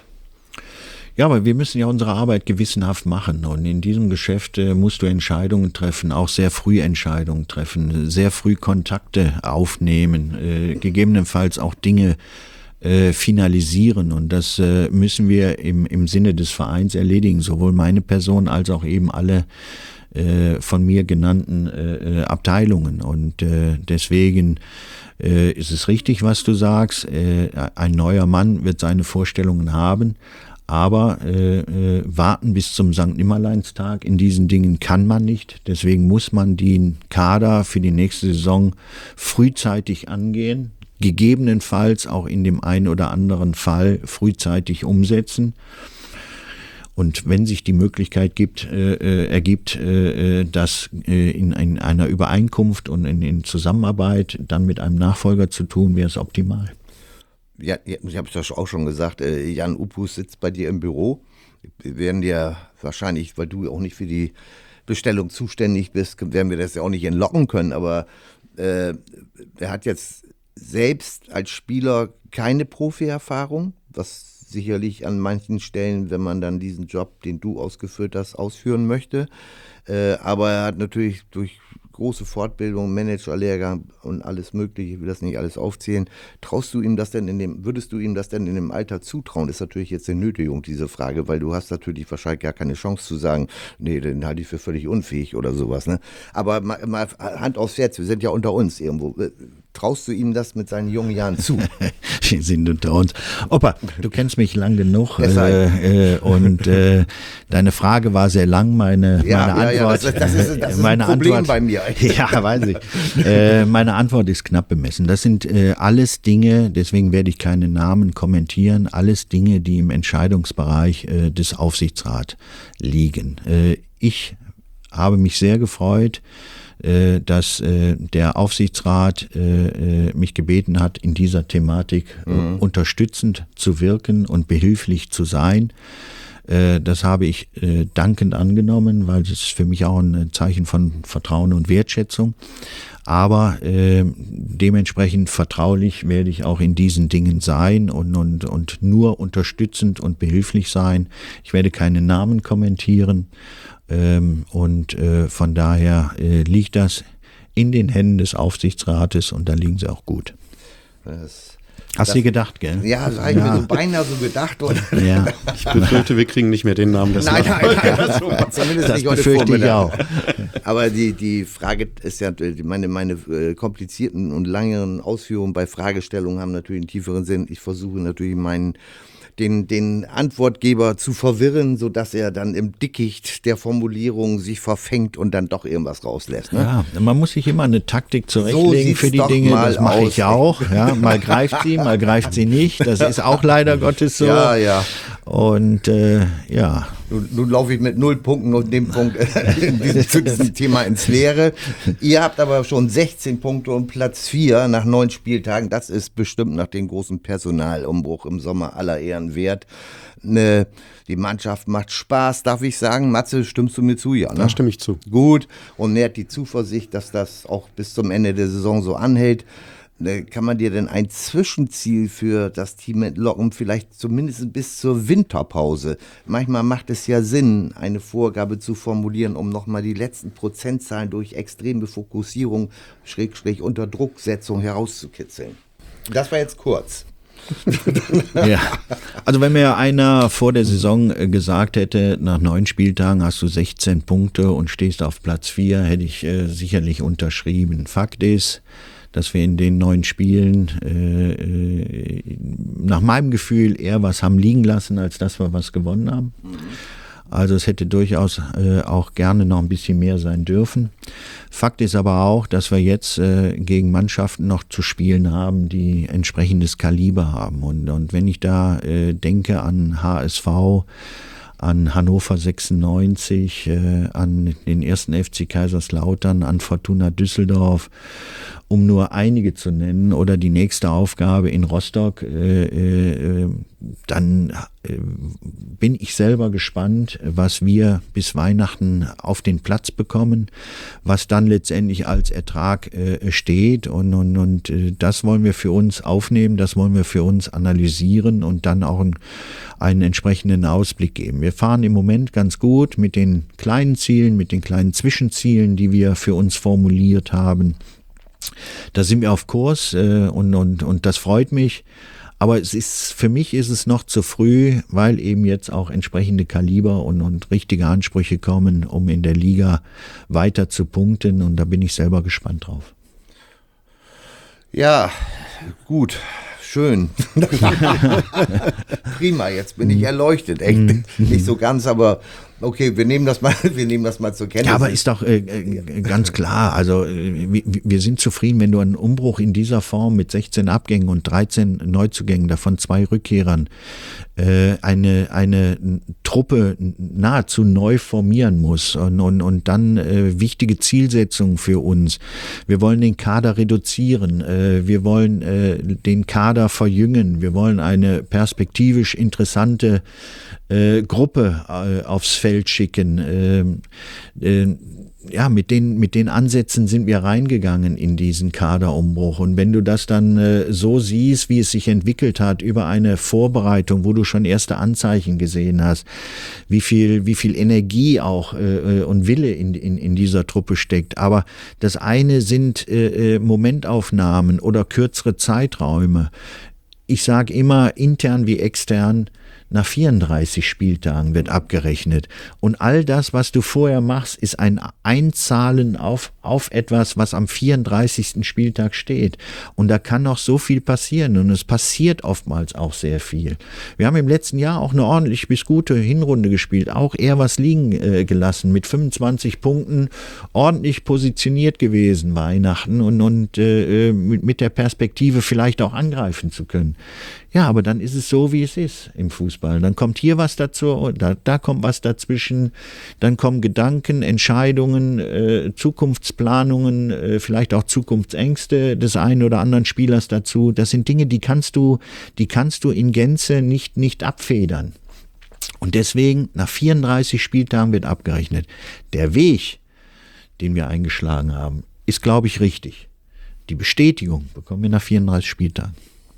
Ja, aber wir müssen ja unsere Arbeit gewissenhaft machen und in diesem Geschäft äh, musst du Entscheidungen treffen, auch sehr früh Entscheidungen treffen, sehr früh Kontakte aufnehmen, äh, gegebenenfalls auch Dinge äh, finalisieren und das äh, müssen wir im, im Sinne des Vereins erledigen, sowohl meine Person als auch eben alle äh, von mir genannten äh, Abteilungen und äh, deswegen äh, ist es richtig, was du sagst, äh, ein neuer Mann wird seine Vorstellungen haben. Aber äh, äh, warten bis zum Sankt Nimmerleinstag in diesen Dingen kann man nicht. Deswegen muss man den Kader für die nächste Saison frühzeitig angehen, gegebenenfalls auch in dem einen oder anderen Fall frühzeitig umsetzen. Und wenn sich die Möglichkeit gibt, äh, äh, ergibt, äh, das äh, in, in einer Übereinkunft und in, in Zusammenarbeit dann mit einem Nachfolger zu tun, wäre es optimal. Ja, ich habe es ja auch schon gesagt, Jan Ophus sitzt bei dir im Büro. Wir werden dir wahrscheinlich, weil du auch nicht für die Bestellung zuständig bist, werden wir das ja auch nicht entlocken können. Aber äh, er hat jetzt selbst als Spieler keine Profi-Erfahrung, was sicherlich an manchen Stellen, wenn man dann diesen Job, den du ausgeführt hast, ausführen möchte. Äh, aber er hat natürlich durch große Fortbildung, Managerlehrgang und alles Mögliche, ich will das nicht alles aufzählen. Traust du ihm das denn in dem, würdest du ihm das denn in dem Alter zutrauen? Das ist natürlich jetzt eine Nötigung, diese Frage, weil du hast natürlich wahrscheinlich gar keine Chance zu sagen, nee, den halte ich für völlig unfähig oder sowas. Ne? Aber mal, mal Hand aufs Herz, wir sind ja unter uns irgendwo. traust du ihm das mit seinen jungen Jahren zu? Wir sind unter uns. Opa, du kennst mich lang genug äh, äh, und äh, deine Frage war sehr lang, meine, ja, meine ja, Antwort. Ja, das, das ist, das ist meine ein Problem Antwort, bei mir. Ja, weiß ich. Äh, meine Antwort ist knapp bemessen. Das sind äh, alles Dinge, deswegen werde ich keine Namen kommentieren, alles Dinge, die im Entscheidungsbereich äh, des Aufsichtsrats liegen. Äh, ich habe mich sehr gefreut, äh, dass äh, der Aufsichtsrat äh, äh, mich gebeten hat, in dieser Thematik äh, mhm. unterstützend zu wirken und behilflich zu sein. Äh, das habe ich äh, dankend angenommen, weil das ist für mich auch ein Zeichen von Vertrauen und Wertschätzung. Aber äh, dementsprechend vertraulich werde ich auch in diesen Dingen sein und, und, und nur unterstützend und behilflich sein. Ich werde keine Namen kommentieren. Ähm, und äh, von daher äh, liegt das in den Händen des Aufsichtsrates und da liegen sie auch gut. Das, Hast das, du dir gedacht, gell? Ja, das habe ich ja. mir so beinahe so gedacht. Und ja. Ich befürchte, wir kriegen nicht mehr den Namen des Nein, nein, nein, das, zumindest das nicht heute befürchte ich auch. Aber die, die Frage ist ja, meine, meine komplizierten und langeren Ausführungen bei Fragestellungen haben natürlich einen tieferen Sinn. Ich versuche natürlich meinen Den, den Antwortgeber zu verwirren, sodass er dann im Dickicht der Formulierung sich verfängt und dann doch irgendwas rauslässt. Ne? Ja, man muss sich immer eine Taktik zurechtlegen so für die Dinge, das mache ich auch. Ja, mal greift sie, mal greift sie nicht, das ist auch leider Gottes so. Ja, ja. Und äh, ja. Nun, nun laufe ich mit null Punkten und dem Punkt in diesem, zu diesem Thema ins Leere. Ihr habt aber schon sechzehn Punkte und Platz vier nach neun Spieltagen. Das ist bestimmt nach dem großen Personalumbruch im Sommer aller Ehren wert. Ne, die Mannschaft macht Spaß, darf ich sagen. Matze, stimmst du mir zu? Ja, ne? Da stimme ich zu. Gut, und nährt die Zuversicht, dass das auch bis zum Ende der Saison so anhält. Kann man dir denn ein Zwischenziel für das Team entlocken, vielleicht zumindest bis zur Winterpause? Manchmal macht es ja Sinn, eine Vorgabe zu formulieren, um nochmal die letzten Prozentzahlen durch extreme Fokussierung, Schrägstrich Unterdrucksetzung herauszukitzeln. Das war jetzt kurz. Ja, also wenn mir einer vor der Saison gesagt hätte, nach neun Spieltagen hast du sechzehn Punkte und stehst auf Platz vier, hätte ich äh, sicherlich unterschrieben. Fakt ist, dass wir in den neun Spielen äh, nach meinem Gefühl eher was haben liegen lassen, als dass wir was gewonnen haben. Also es hätte durchaus äh, auch gerne noch ein bisschen mehr sein dürfen. Fakt ist aber auch, dass wir jetzt äh, gegen Mannschaften noch zu spielen haben, die entsprechendes Kaliber haben. Und, und wenn ich da äh, denke an H S V, an Hannover sechsundneunzig, äh, an den ersten F C Kaiserslautern, an Fortuna Düsseldorf, um nur einige zu nennen, oder die nächste Aufgabe in Rostock, äh, äh, dann äh, bin ich selber gespannt, was wir bis Weihnachten auf den Platz bekommen, was dann letztendlich als Ertrag äh, steht und, und, und äh, das wollen wir für uns aufnehmen, das wollen wir für uns analysieren und dann auch einen, einen entsprechenden Ausblick geben. Wir fahren im Moment ganz gut mit den kleinen Zielen, mit den kleinen Zwischenzielen, die wir für uns formuliert haben. Da sind wir auf Kurs äh, und, und, und das freut mich. Aber es ist, für mich ist es noch zu früh, weil eben jetzt auch entsprechende Kaliber und, und richtige Ansprüche kommen, um in der Liga weiter zu punkten. Und da bin ich selber gespannt drauf. Ja, gut. Schön. Prima, jetzt bin ich erleuchtet. Echt nicht so ganz, aber okay, wir nehmen das mal, wir nehmen das mal zur Kenntnis. Ja, aber ist doch äh, ganz klar, also äh, wir sind zufrieden, wenn du einen Umbruch in dieser Form mit sechzehn Abgängen und dreizehn Neuzugängen, davon zwei Rückkehrern, äh, eine, eine Truppe nahezu neu formieren muss und, und, und dann äh, wichtige Zielsetzungen für uns. Wir wollen den Kader reduzieren, äh, wir wollen äh, den Kader verjüngen, wir wollen eine perspektivisch interessante äh, Gruppe äh, aufs Feld schicken. Äh, äh, ja, mit den, mit den Ansätzen sind wir reingegangen in diesen Kaderumbruch. Und wenn du das dann äh, so siehst, wie es sich entwickelt hat über eine Vorbereitung, wo du schon erste Anzeichen gesehen hast, wie viel, wie viel Energie auch äh, und Wille in, in, in dieser Truppe steckt. Aber das eine sind äh, Momentaufnahmen oder kürzere Zeiträume. Ich sage immer, intern wie extern, Nach vierunddreißig Spieltagen wird abgerechnet. Und all das, was du vorher machst, ist ein Einzahlen auf, auf etwas, was am vierunddreißigsten Spieltag steht. Und da kann noch so viel passieren. Und es passiert oftmals auch sehr viel. Wir haben im letzten Jahr auch eine ordentlich bis gute Hinrunde gespielt. Auch eher was liegen äh, gelassen. Mit fünfundzwanzig Punkten ordentlich positioniert gewesen Weihnachten. Und, und äh, mit, mit der Perspektive vielleicht auch angreifen zu können. Ja, aber dann ist es so, wie es ist im Fußball. Dann kommt hier was dazu, da, da kommt was dazwischen, dann kommen Gedanken, Entscheidungen, äh, Zukunftsplanungen, äh, vielleicht auch Zukunftsängste des einen oder anderen Spielers dazu. Das sind Dinge, die kannst du, die kannst du in Gänze nicht, nicht abfedern. Und deswegen, nach vierunddreißig Spieltagen wird abgerechnet. Der Weg, den wir eingeschlagen haben, ist, glaube ich, richtig. Die Bestätigung bekommen wir nach vierunddreißig Spieltagen.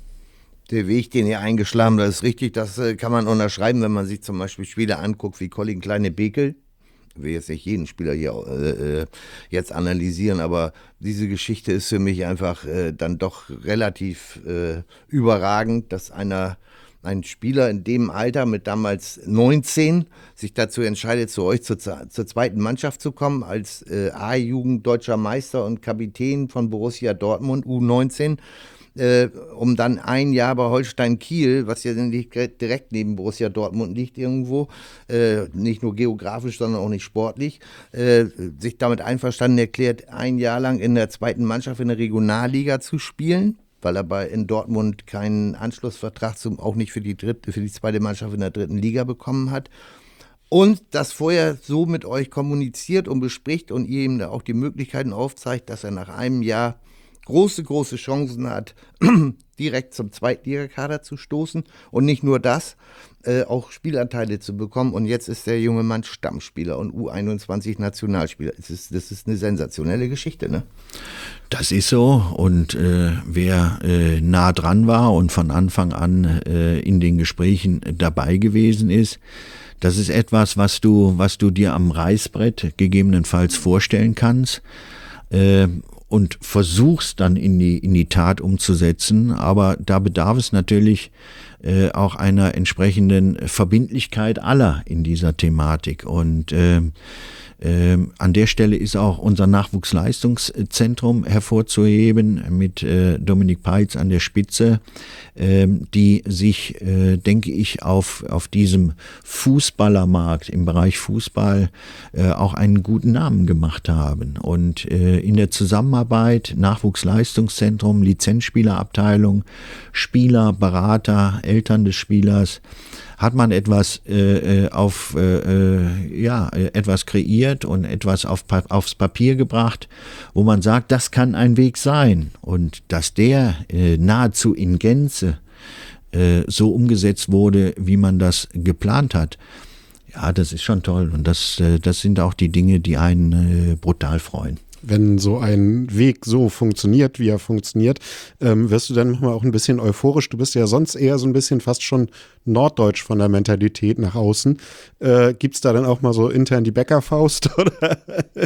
Der Weg, den ihr eingeschlagen habt, ist richtig, das äh, kann man unterschreiben, wenn man sich zum Beispiel Spieler anguckt wie Colin Kleine-Bekel. Ich will jetzt nicht jeden Spieler hier äh, jetzt analysieren, aber diese Geschichte ist für mich einfach äh, dann doch relativ äh, überragend, dass einer, ein Spieler in dem Alter mit damals neunzehn sich dazu entscheidet, zu euch zur, zur zweiten Mannschaft zu kommen, als äh, A-Jugend deutscher Meister und Kapitän von Borussia Dortmund, U neunzehn. Äh, um dann ein Jahr bei Holstein Kiel, was ja nicht direkt neben Borussia Dortmund liegt irgendwo, äh, nicht nur geografisch, sondern auch nicht sportlich, äh, sich damit einverstanden erklärt, ein Jahr lang in der zweiten Mannschaft in der Regionalliga zu spielen, weil er bei, in Dortmund keinen Anschlussvertrag zum, auch nicht für die dritte, für die zweite Mannschaft in der dritten Liga bekommen hat. Und das vorher so mit euch kommuniziert und bespricht und ihr ihm da auch die Möglichkeiten aufzeigt, dass er nach einem Jahr große, große Chancen hat, direkt zum Zweitligakader zu stoßen und nicht nur das, äh, auch Spielanteile zu bekommen. Und jetzt ist der junge Mann Stammspieler und U einundzwanzig Nationalspieler. Das ist, das ist eine sensationelle Geschichte, ne? Das ist so und äh, wer äh, nah dran war und von Anfang an äh, in den Gesprächen dabei gewesen ist, das ist etwas, was du, was du dir am Reißbrett gegebenenfalls vorstellen kannst. Äh, und versuchst dann in die, in die Tat umzusetzen. Aber da bedarf es natürlich äh, auch einer entsprechenden Verbindlichkeit aller in dieser Thematik. Und äh, äh, an der Stelle ist auch unser Nachwuchsleistungszentrum hervorzuheben mit äh, Dominik Peitz an der Spitze, äh, die sich, äh, denke ich, auf, auf diesem Fußballermarkt im Bereich Fußball äh, auch einen guten Namen gemacht haben. Und äh, in der Zusammenarbeit Nachwuchsleistungszentrum, Lizenzspielerabteilung, Spieler, Berater, Eltern des Spielers, hat man etwas äh, auf äh, ja etwas kreiert und etwas auf, aufs Papier gebracht, wo man sagt, das kann ein Weg sein. Und dass der äh, nahezu in Gänze äh, so umgesetzt wurde, wie man das geplant hat, ja, das ist schon toll. Und das, äh, das sind auch die Dinge, die einen äh, brutal freuen. Wenn so ein Weg so funktioniert, wie er funktioniert, ähm, wirst du dann manchmal auch ein bisschen euphorisch. Du bist ja sonst eher so ein bisschen fast schon norddeutsch von der Mentalität nach außen. Äh, gibt's da dann auch mal so intern die Bäckerfaust, oder?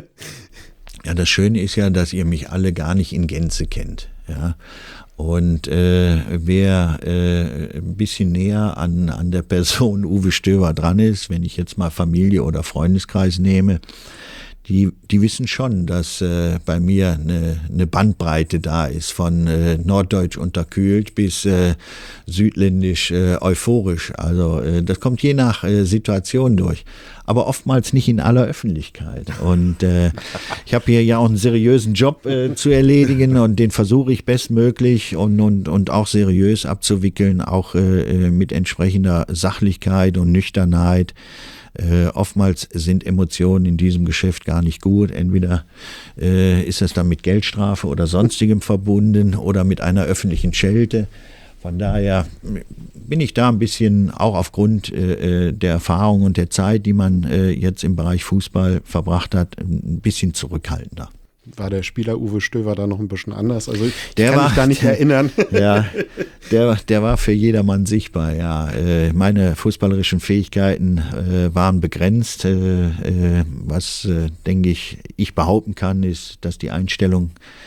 Ja, das Schöne ist ja, dass ihr mich alle gar nicht in Gänze kennt, ja. Und äh, wer äh, ein bisschen näher an, an der Person Uwe Stöver dran ist, wenn ich jetzt mal Familie oder Freundeskreis nehme, Die, die wissen schon, dass äh, bei mir eine, eine Bandbreite da ist, von äh, norddeutsch unterkühlt bis äh, südländisch äh, euphorisch. Also äh, das kommt je nach äh, Situation durch, aber oftmals nicht in aller Öffentlichkeit. Und äh, ich habe hier ja auch einen seriösen Job äh, zu erledigen und den versuche ich bestmöglich und, und, und auch seriös abzuwickeln, auch äh, mit entsprechender Sachlichkeit und Nüchternheit. Äh, oftmals sind Emotionen in diesem Geschäft gar nicht gut. Entweder äh, ist es dann mit Geldstrafe oder sonstigem verbunden oder mit einer öffentlichen Schelte. Von daher bin ich da ein bisschen, auch aufgrund äh, der Erfahrung und der Zeit, die man äh, jetzt im Bereich Fußball verbracht hat, ein bisschen zurückhaltender. War der Spieler Uwe Stöver da noch ein bisschen anders? Also ich der kann war, mich da nicht erinnern. Ja, der, der war für jedermann sichtbar, ja. Meine fußballerischen Fähigkeiten äh, waren begrenzt. Äh, was, äh, denke ich, ich behaupten kann, ist, dass die Einstellung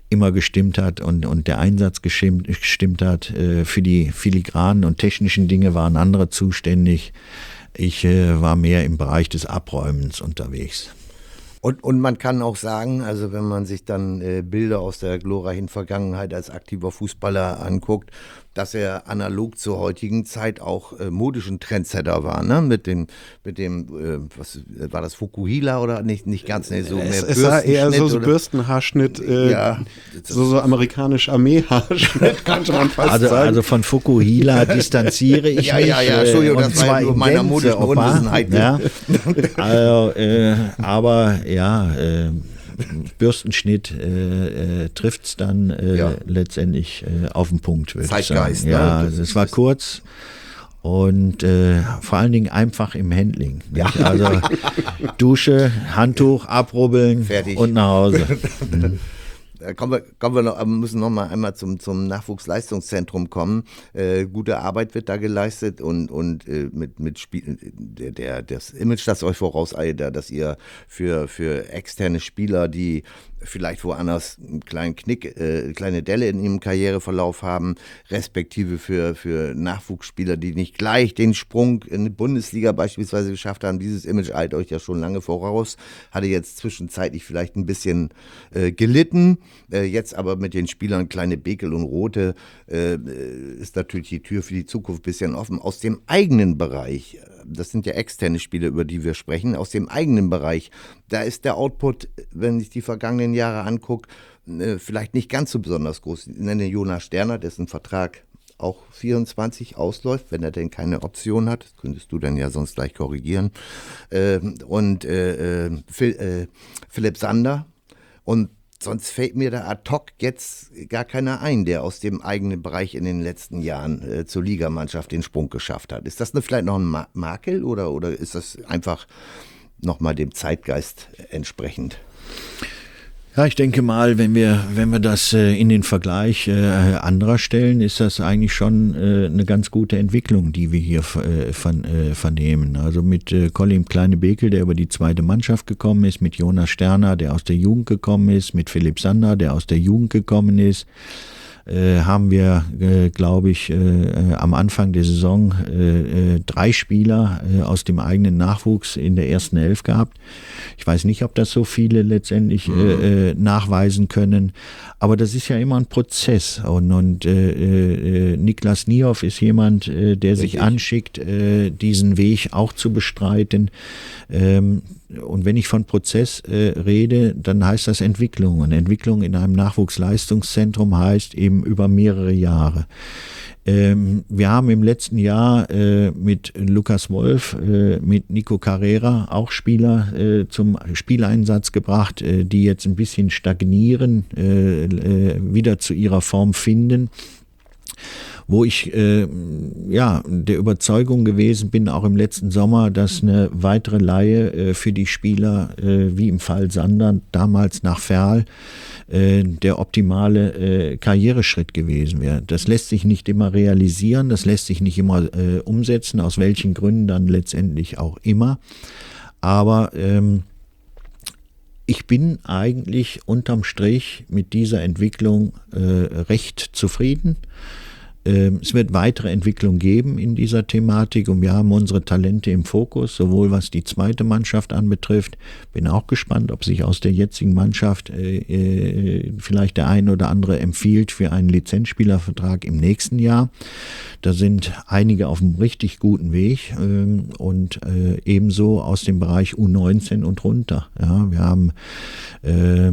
immer gestimmt hat und, und der Einsatz gestimmt, gestimmt hat. Äh, für die filigranen und technischen Dinge waren andere zuständig. Ich äh, war mehr im Bereich des Abräumens unterwegs. Und, und man kann auch sagen, also wenn man sich dann äh, Bilder aus der glorreichen Vergangenheit als aktiver Fußballer anguckt, dass er analog zur heutigen Zeit auch äh, modischen Trendsetter war, ne? Mit dem, mit dem, äh, was war das, Fukuhila oder nicht, nicht ganz, ne, so mehr es, es war eher so, so oder? Bürstenhaarschnitt, äh, ja, so, so amerikanisch Armeehaarschnitt, könnte man fast also, sagen. also von Fukuhila distanziere ich ja, mich. Ja, ja, Entschuldigung, äh, das war nur meiner modischen Unwissenheit. Ja, also, äh, aber ja, äh, Bürstenschnitt äh, äh, trifft es dann äh, ja. letztendlich äh, auf den Punkt, würde ich sagen. Ne? Ja, es also war kurz und äh, vor allen Dingen einfach im Handling. Ja. Also Dusche, Handtuch, abrubbeln Fertig. Und nach Hause. Mhm. Kommen wir, kommen wir noch, müssen noch mal einmal zum, zum Nachwuchsleistungszentrum kommen. Äh, gute Arbeit wird da geleistet und, und äh, mit, mit Spiel, der, der, das Image, das euch vorauseilt, dass ihr für, für externe Spieler, die vielleicht woanders einen kleinen Knick, äh, kleine Delle in ihrem Karriereverlauf haben, respektive für, für Nachwuchsspieler, die nicht gleich den Sprung in die Bundesliga beispielsweise geschafft haben. Dieses Image eilt euch ja schon lange voraus, hatte jetzt zwischenzeitlich vielleicht ein bisschen äh, gelitten, äh, jetzt aber mit den Spielern Kleine Bekel und Rote äh, ist natürlich die Tür für die Zukunft ein bisschen offen. Aus dem eigenen Bereich, das sind ja externe Spiele, über die wir sprechen, aus dem eigenen Bereich, da ist der Output, wenn ich die vergangenen Jahre angucke, vielleicht nicht ganz so besonders groß. Ich nenne Jonas Sterner, dessen Vertrag auch vierundzwanzig ausläuft, wenn er denn keine Option hat. Das könntest du dann ja sonst gleich korrigieren. Und Philipp Sander. Und sonst fällt mir da ad hoc jetzt gar keiner ein, der aus dem eigenen Bereich in den letzten Jahren äh, zur Ligamannschaft den Sprung geschafft hat. Ist das ne, vielleicht noch ein Ma- Makel oder, oder ist das einfach nochmal dem Zeitgeist entsprechend? Ja, ich denke mal, wenn wir, wenn wir das äh, in den Vergleich äh, anderer stellen, ist das eigentlich schon äh, eine ganz gute Entwicklung, die wir hier äh, von, äh, vernehmen. Also mit äh, Colin Kleine-Bekel, der über die zweite Mannschaft gekommen ist, mit Jonas Sterner, der aus der Jugend gekommen ist, mit Philipp Sander, der aus der Jugend gekommen ist, Äh, haben wir, äh, glaube ich, äh, am Anfang der Saison äh, äh, drei Spieler äh, aus dem eigenen Nachwuchs in der ersten Elf gehabt. Ich weiß nicht, ob das so viele letztendlich mhm. äh, nachweisen können, aber das ist ja immer ein Prozess. Und, und äh, äh, Niklas Niehoff ist jemand, äh, der Richtig. sich anschickt, äh, diesen Weg auch zu bestreiten. Ähm, Und wenn ich von Prozess äh, rede, dann heißt das Entwicklung. Und Entwicklung in einem Nachwuchsleistungszentrum heißt eben über mehrere Jahre. Ähm, wir haben im letzten Jahr äh, mit Lukas Wolf, äh, mit Nico Carrera auch Spieler äh, zum Spieleinsatz gebracht, äh, die jetzt ein bisschen stagnieren, äh, äh, wieder zu ihrer Form finden. Wo ich äh, ja der Überzeugung gewesen bin, auch im letzten Sommer, dass eine weitere Leihe äh, für die Spieler, äh, wie im Fall Sander, damals nach Verl, äh, der optimale äh, Karriereschritt gewesen wäre. Das lässt sich nicht immer realisieren, das lässt sich nicht immer äh, umsetzen, aus welchen Gründen dann letztendlich auch immer. Aber ähm, ich bin eigentlich unterm Strich mit dieser Entwicklung äh, recht zufrieden. Es wird weitere Entwicklung geben in dieser Thematik und wir haben unsere Talente im Fokus, sowohl was die zweite Mannschaft anbetrifft. Bin auch gespannt, ob sich aus der jetzigen Mannschaft äh, äh, vielleicht der ein oder andere empfiehlt für einen Lizenzspielervertrag im nächsten Jahr. Da sind einige auf einem richtig guten Weg äh, und äh, ebenso aus dem Bereich U neunzehn und runter. Ja, wir haben äh,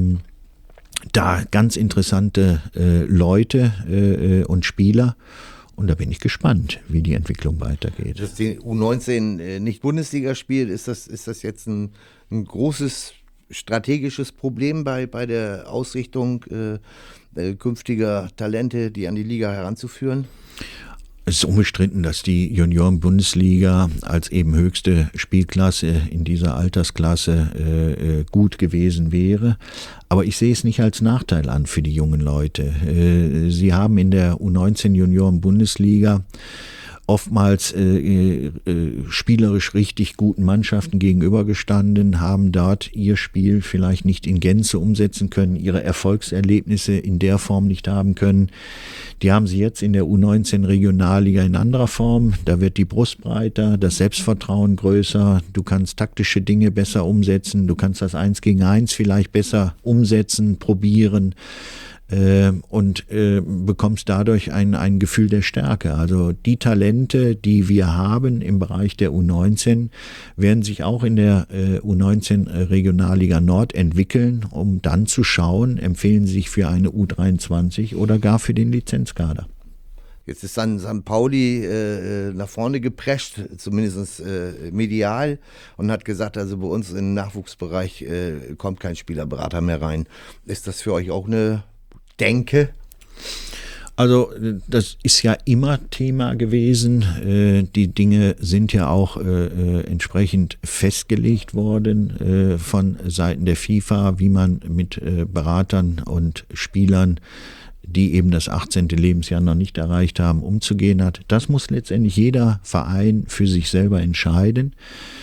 da ganz interessante äh, Leute äh, und Spieler und da bin ich gespannt, wie die Entwicklung weitergeht. Dass die U neunzehn äh, nicht Bundesliga spielt, ist das, ist das jetzt ein, ein großes strategisches Problem bei, bei der Ausrichtung äh, äh, künftiger Talente, die an die Liga heranzuführen? Es ist unbestritten, dass die Junioren-Bundesliga als eben höchste Spielklasse in dieser Altersklasse äh, gut gewesen wäre. Aber ich sehe es nicht als Nachteil an für die jungen Leute. Äh, sie haben in der U neunzehn Junioren-Bundesliga oftmals äh, äh, spielerisch richtig guten Mannschaften gegenübergestanden, haben dort ihr Spiel vielleicht nicht in Gänze umsetzen können, ihre Erfolgserlebnisse in der Form nicht haben können. Die haben sie jetzt in der U neunzehn Regionalliga in anderer Form. Da wird die Brust breiter, das Selbstvertrauen größer, du kannst taktische Dinge besser umsetzen, du kannst das Eins gegen Eins vielleicht besser umsetzen, probieren. Und äh, bekommst dadurch ein, ein Gefühl der Stärke. Also die Talente, die wir haben im Bereich der U neunzehn, werden sich auch in der äh, U neunzehn Regionalliga Nord entwickeln, um dann zu schauen, empfehlen sie sich für eine U dreiundzwanzig oder gar für den Lizenzkader. Jetzt ist dann Sankt Pauli äh, nach vorne geprescht, zumindest äh, medial, und hat gesagt, also bei uns im Nachwuchsbereich äh, kommt kein Spielerberater mehr rein. Ist das für euch auch eine Denke? Also das ist ja immer Thema gewesen. Die Dinge sind ja auch entsprechend festgelegt worden von Seiten der FIFA, wie man mit Beratern und Spielern, die eben das achtzehnte Lebensjahr noch nicht erreicht haben, umzugehen hat. Das muss letztendlich jeder Verein für sich selber entscheiden.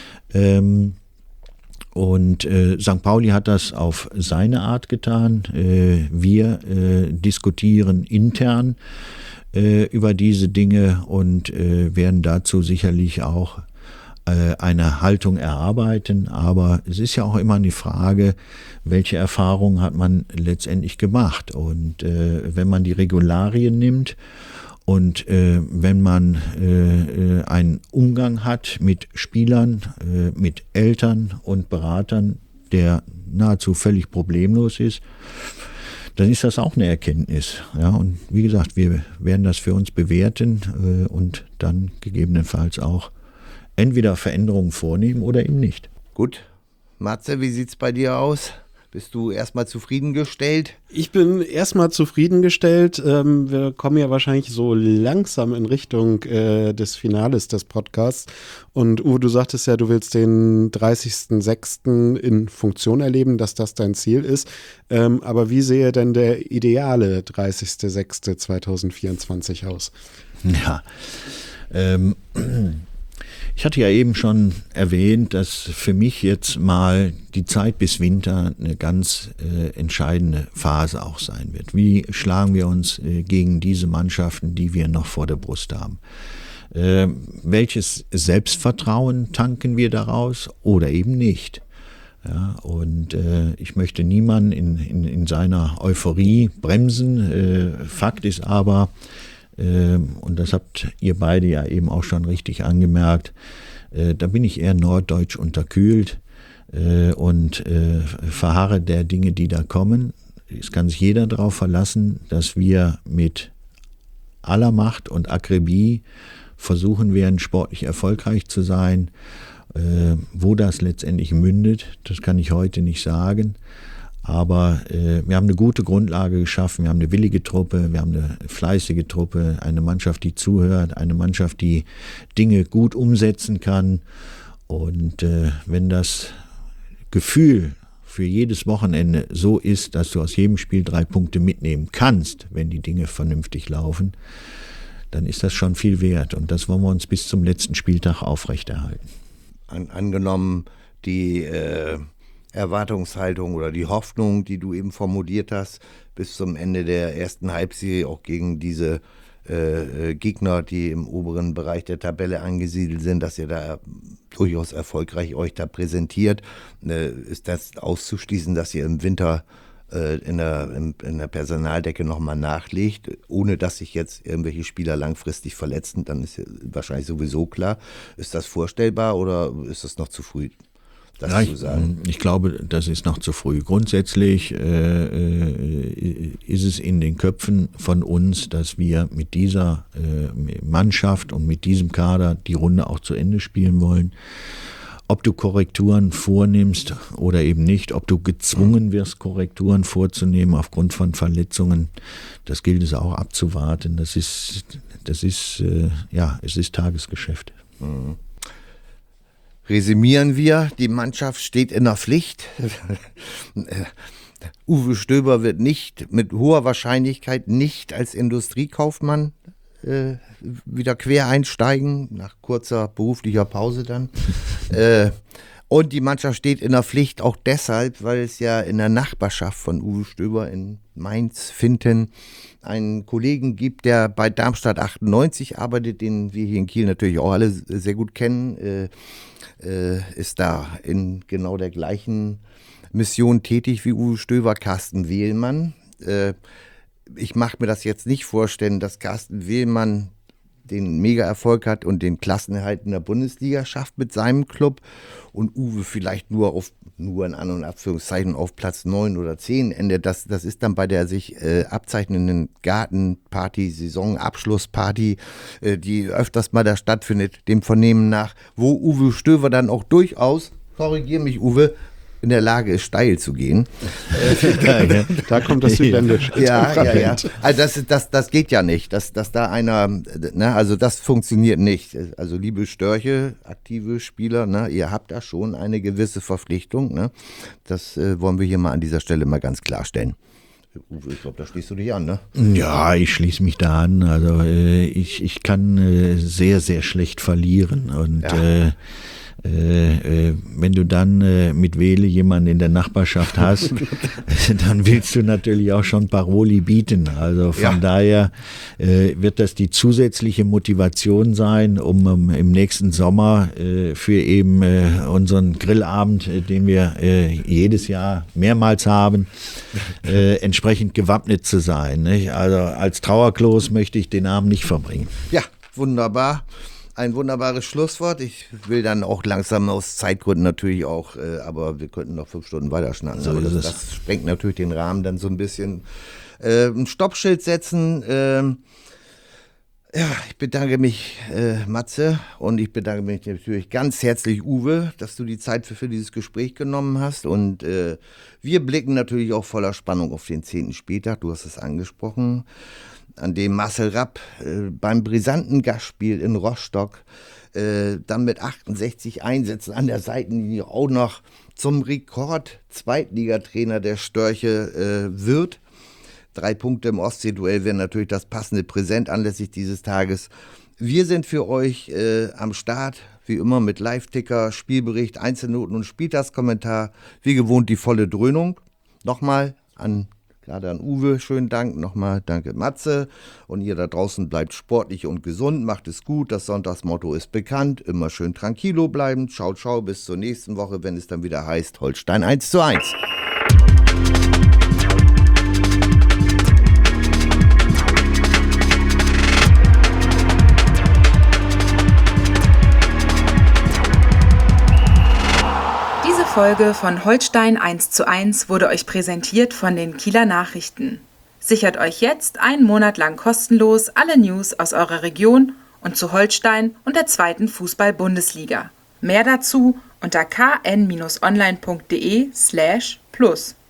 Und äh, Sankt Pauli hat das auf seine Art getan. Äh, wir äh, diskutieren intern äh, über diese Dinge und äh, werden dazu sicherlich auch äh, eine Haltung erarbeiten. Aber es ist ja auch immer eine Frage, welche Erfahrungen hat man letztendlich gemacht. Und äh, wenn man die Regularien nimmt, und äh, wenn man äh, einen Umgang hat mit Spielern, äh, mit Eltern und Beratern, der nahezu völlig problemlos ist, dann ist das auch eine Erkenntnis. Ja, und wie gesagt, wir werden das für uns bewerten äh, und dann gegebenenfalls auch entweder Veränderungen vornehmen oder eben nicht. Gut. Matze, wie sieht's bei dir aus? Bist du erstmal zufriedengestellt? Ich bin erstmal zufriedengestellt. Ähm, wir kommen ja wahrscheinlich so langsam in Richtung äh, des Finales des Podcasts. Und Uwe, du sagtest ja, du willst den dreißigsten sechsten in Funktion erleben, dass das dein Ziel ist. Ähm, aber wie sehe denn der ideale dreißigster sechster zweitausendvierundzwanzig aus? Ja, ähm... Ich hatte ja eben schon erwähnt, dass für mich jetzt mal die Zeit bis Winter eine ganz äh, entscheidende Phase auch sein wird. Wie schlagen wir uns äh, gegen diese Mannschaften, die wir noch vor der Brust haben? Äh, welches Selbstvertrauen tanken wir daraus oder eben nicht? Ja, und äh, ich möchte niemanden in, in, in seiner Euphorie bremsen. Äh, Fakt ist aber, und das habt ihr beide ja eben auch schon richtig angemerkt, da bin ich eher norddeutsch unterkühlt und verharre der Dinge, die da kommen. Es kann sich jeder darauf verlassen, dass wir mit aller Macht und Akribie versuchen werden, sportlich erfolgreich zu sein. Wo das letztendlich mündet, das kann ich heute nicht sagen. Aber äh, wir haben eine gute Grundlage geschaffen, wir haben eine willige Truppe, wir haben eine fleißige Truppe, eine Mannschaft, die zuhört, eine Mannschaft, die Dinge gut umsetzen kann. Und äh, wenn das Gefühl für jedes Wochenende so ist, dass du aus jedem Spiel drei Punkte mitnehmen kannst, wenn die Dinge vernünftig laufen, dann ist das schon viel wert. Und das wollen wir uns bis zum letzten Spieltag aufrechterhalten. An, angenommen, die... Äh Erwartungshaltung oder die Hoffnung, die du eben formuliert hast, bis zum Ende der ersten Halbserie auch gegen diese äh, Gegner, die im oberen Bereich der Tabelle angesiedelt sind, dass ihr da durchaus erfolgreich euch da präsentiert. Äh, ist das auszuschließen, dass ihr im Winter äh, in, der, in, in der Personaldecke nochmal nachlegt, ohne dass sich jetzt irgendwelche Spieler langfristig verletzen? Dann ist ja wahrscheinlich sowieso klar. Ist das vorstellbar oder ist das noch zu früh? Das ja, zu sagen. Ich, ich glaube, das ist noch zu früh. Grundsätzlich äh, ist es in den Köpfen von uns, dass wir mit dieser äh, Mannschaft und mit diesem Kader die Runde auch zu Ende spielen wollen. Ob du Korrekturen vornimmst oder eben nicht, ob du gezwungen wirst, Korrekturen vorzunehmen aufgrund von Verletzungen, das gilt es auch abzuwarten. Das ist, das ist, äh, ja, es ist Tagesgeschäft. Mhm. Resümieren wir, die Mannschaft steht in der Pflicht. Uwe Stöber wird nicht, mit hoher Wahrscheinlichkeit nicht als Industriekaufmann äh, wieder quer einsteigen, nach kurzer beruflicher Pause dann. äh, Und die Mannschaft steht in der Pflicht auch deshalb, weil es ja in der Nachbarschaft von Uwe Stöber in Mainz-Finten einen Kollegen gibt, der bei Darmstadt achtundneunzig arbeitet, den wir hier in Kiel natürlich auch alle sehr gut kennen, äh, äh, ist da in genau der gleichen Mission tätig wie Uwe Stöber, Carsten Wehlmann. Äh, ich mache mir das jetzt nicht vorstellen, dass Carsten Wehlmann den Mega-Erfolg hat und den Klassenerhalt in der Bundesliga schafft mit seinem Club und Uwe vielleicht nur auf, nur in An- und Abführungszeichen auf Platz neun oder zehn endet. Das, das ist dann bei der sich äh, abzeichnenden Gartenparty, Saisonabschlussparty, äh, die öfters mal da stattfindet, dem Vernehmen nach, wo Uwe Stöver dann auch durchaus, korrigier mich Uwe, in der Lage ist, steil zu gehen. Ja, ja. Da kommt das Südländische. Ja, ja, ja. Also das, das, das geht ja nicht, dass, dass da einer, ne, also das funktioniert nicht. Also liebe Störche, aktive Spieler, ne, ihr habt da schon eine gewisse Verpflichtung. Ne? Das äh, wollen wir hier mal an dieser Stelle mal ganz klarstellen. Uwe, ich glaube, da schließt du dich an, ne? Ja, ich schließe mich da an. Also äh, ich, ich kann äh, sehr, sehr schlecht verlieren und Ja. äh, Äh, äh, wenn du dann äh, mit Wehle jemanden in der Nachbarschaft hast, dann willst du natürlich auch schon Paroli bieten. Also von Ja. daher äh, wird das die zusätzliche Motivation sein, um, um im nächsten Sommer äh, für eben äh, unseren Grillabend, äh, den wir äh, jedes Jahr mehrmals haben, äh, entsprechend gewappnet zu sein. Nicht? Also als Trauerklos möchte ich den Abend nicht verbringen. Ja, wunderbar. Ein wunderbares Schlusswort. Ich will dann auch langsam aus Zeitgründen natürlich auch, äh, aber wir könnten noch fünf Stunden weiter schnacken. So aber ist das, es. das sprengt natürlich den Rahmen dann so ein bisschen. Äh, ein Stoppschild setzen. Ähm, ja, ich bedanke mich, äh, Matze, und ich bedanke mich natürlich ganz herzlich, Uwe, dass du die Zeit für, für dieses Gespräch genommen hast. Und äh, wir blicken natürlich auch voller Spannung auf den zehnten Spieltag. Du hast es angesprochen, an dem Marcel Rapp äh, beim brisanten Gastspiel in Rostock äh, dann mit achtundsechzig Einsätzen an der Seitenlinie auch noch zum Rekord-Zweitligatrainer der Störche äh, wird. Drei Punkte im Ostseeduell wären natürlich das passende Präsent anlässlich dieses Tages. Wir sind für euch äh, am Start, wie immer mit Live-Ticker, Spielbericht, Einzelnoten und Spieltagskommentar. Wie gewohnt die volle Dröhnung. Nochmal an Gerade an Uwe, schönen Dank. Nochmal danke Matze. Und ihr da draußen bleibt sportlich und gesund, macht es gut. Das Sonntagsmotto ist bekannt. Immer schön tranquilo bleiben. Ciao, ciao, bis zur nächsten Woche, wenn es dann wieder heißt Holstein eins zu eins. Diese Folge von Holstein eins zu eins wurde euch präsentiert von den Kieler Nachrichten. Sichert euch jetzt einen Monat lang kostenlos alle News aus eurer Region und zu Holstein und der zweiten Fußball-Bundesliga. Mehr dazu unter kn-online.de slash plus.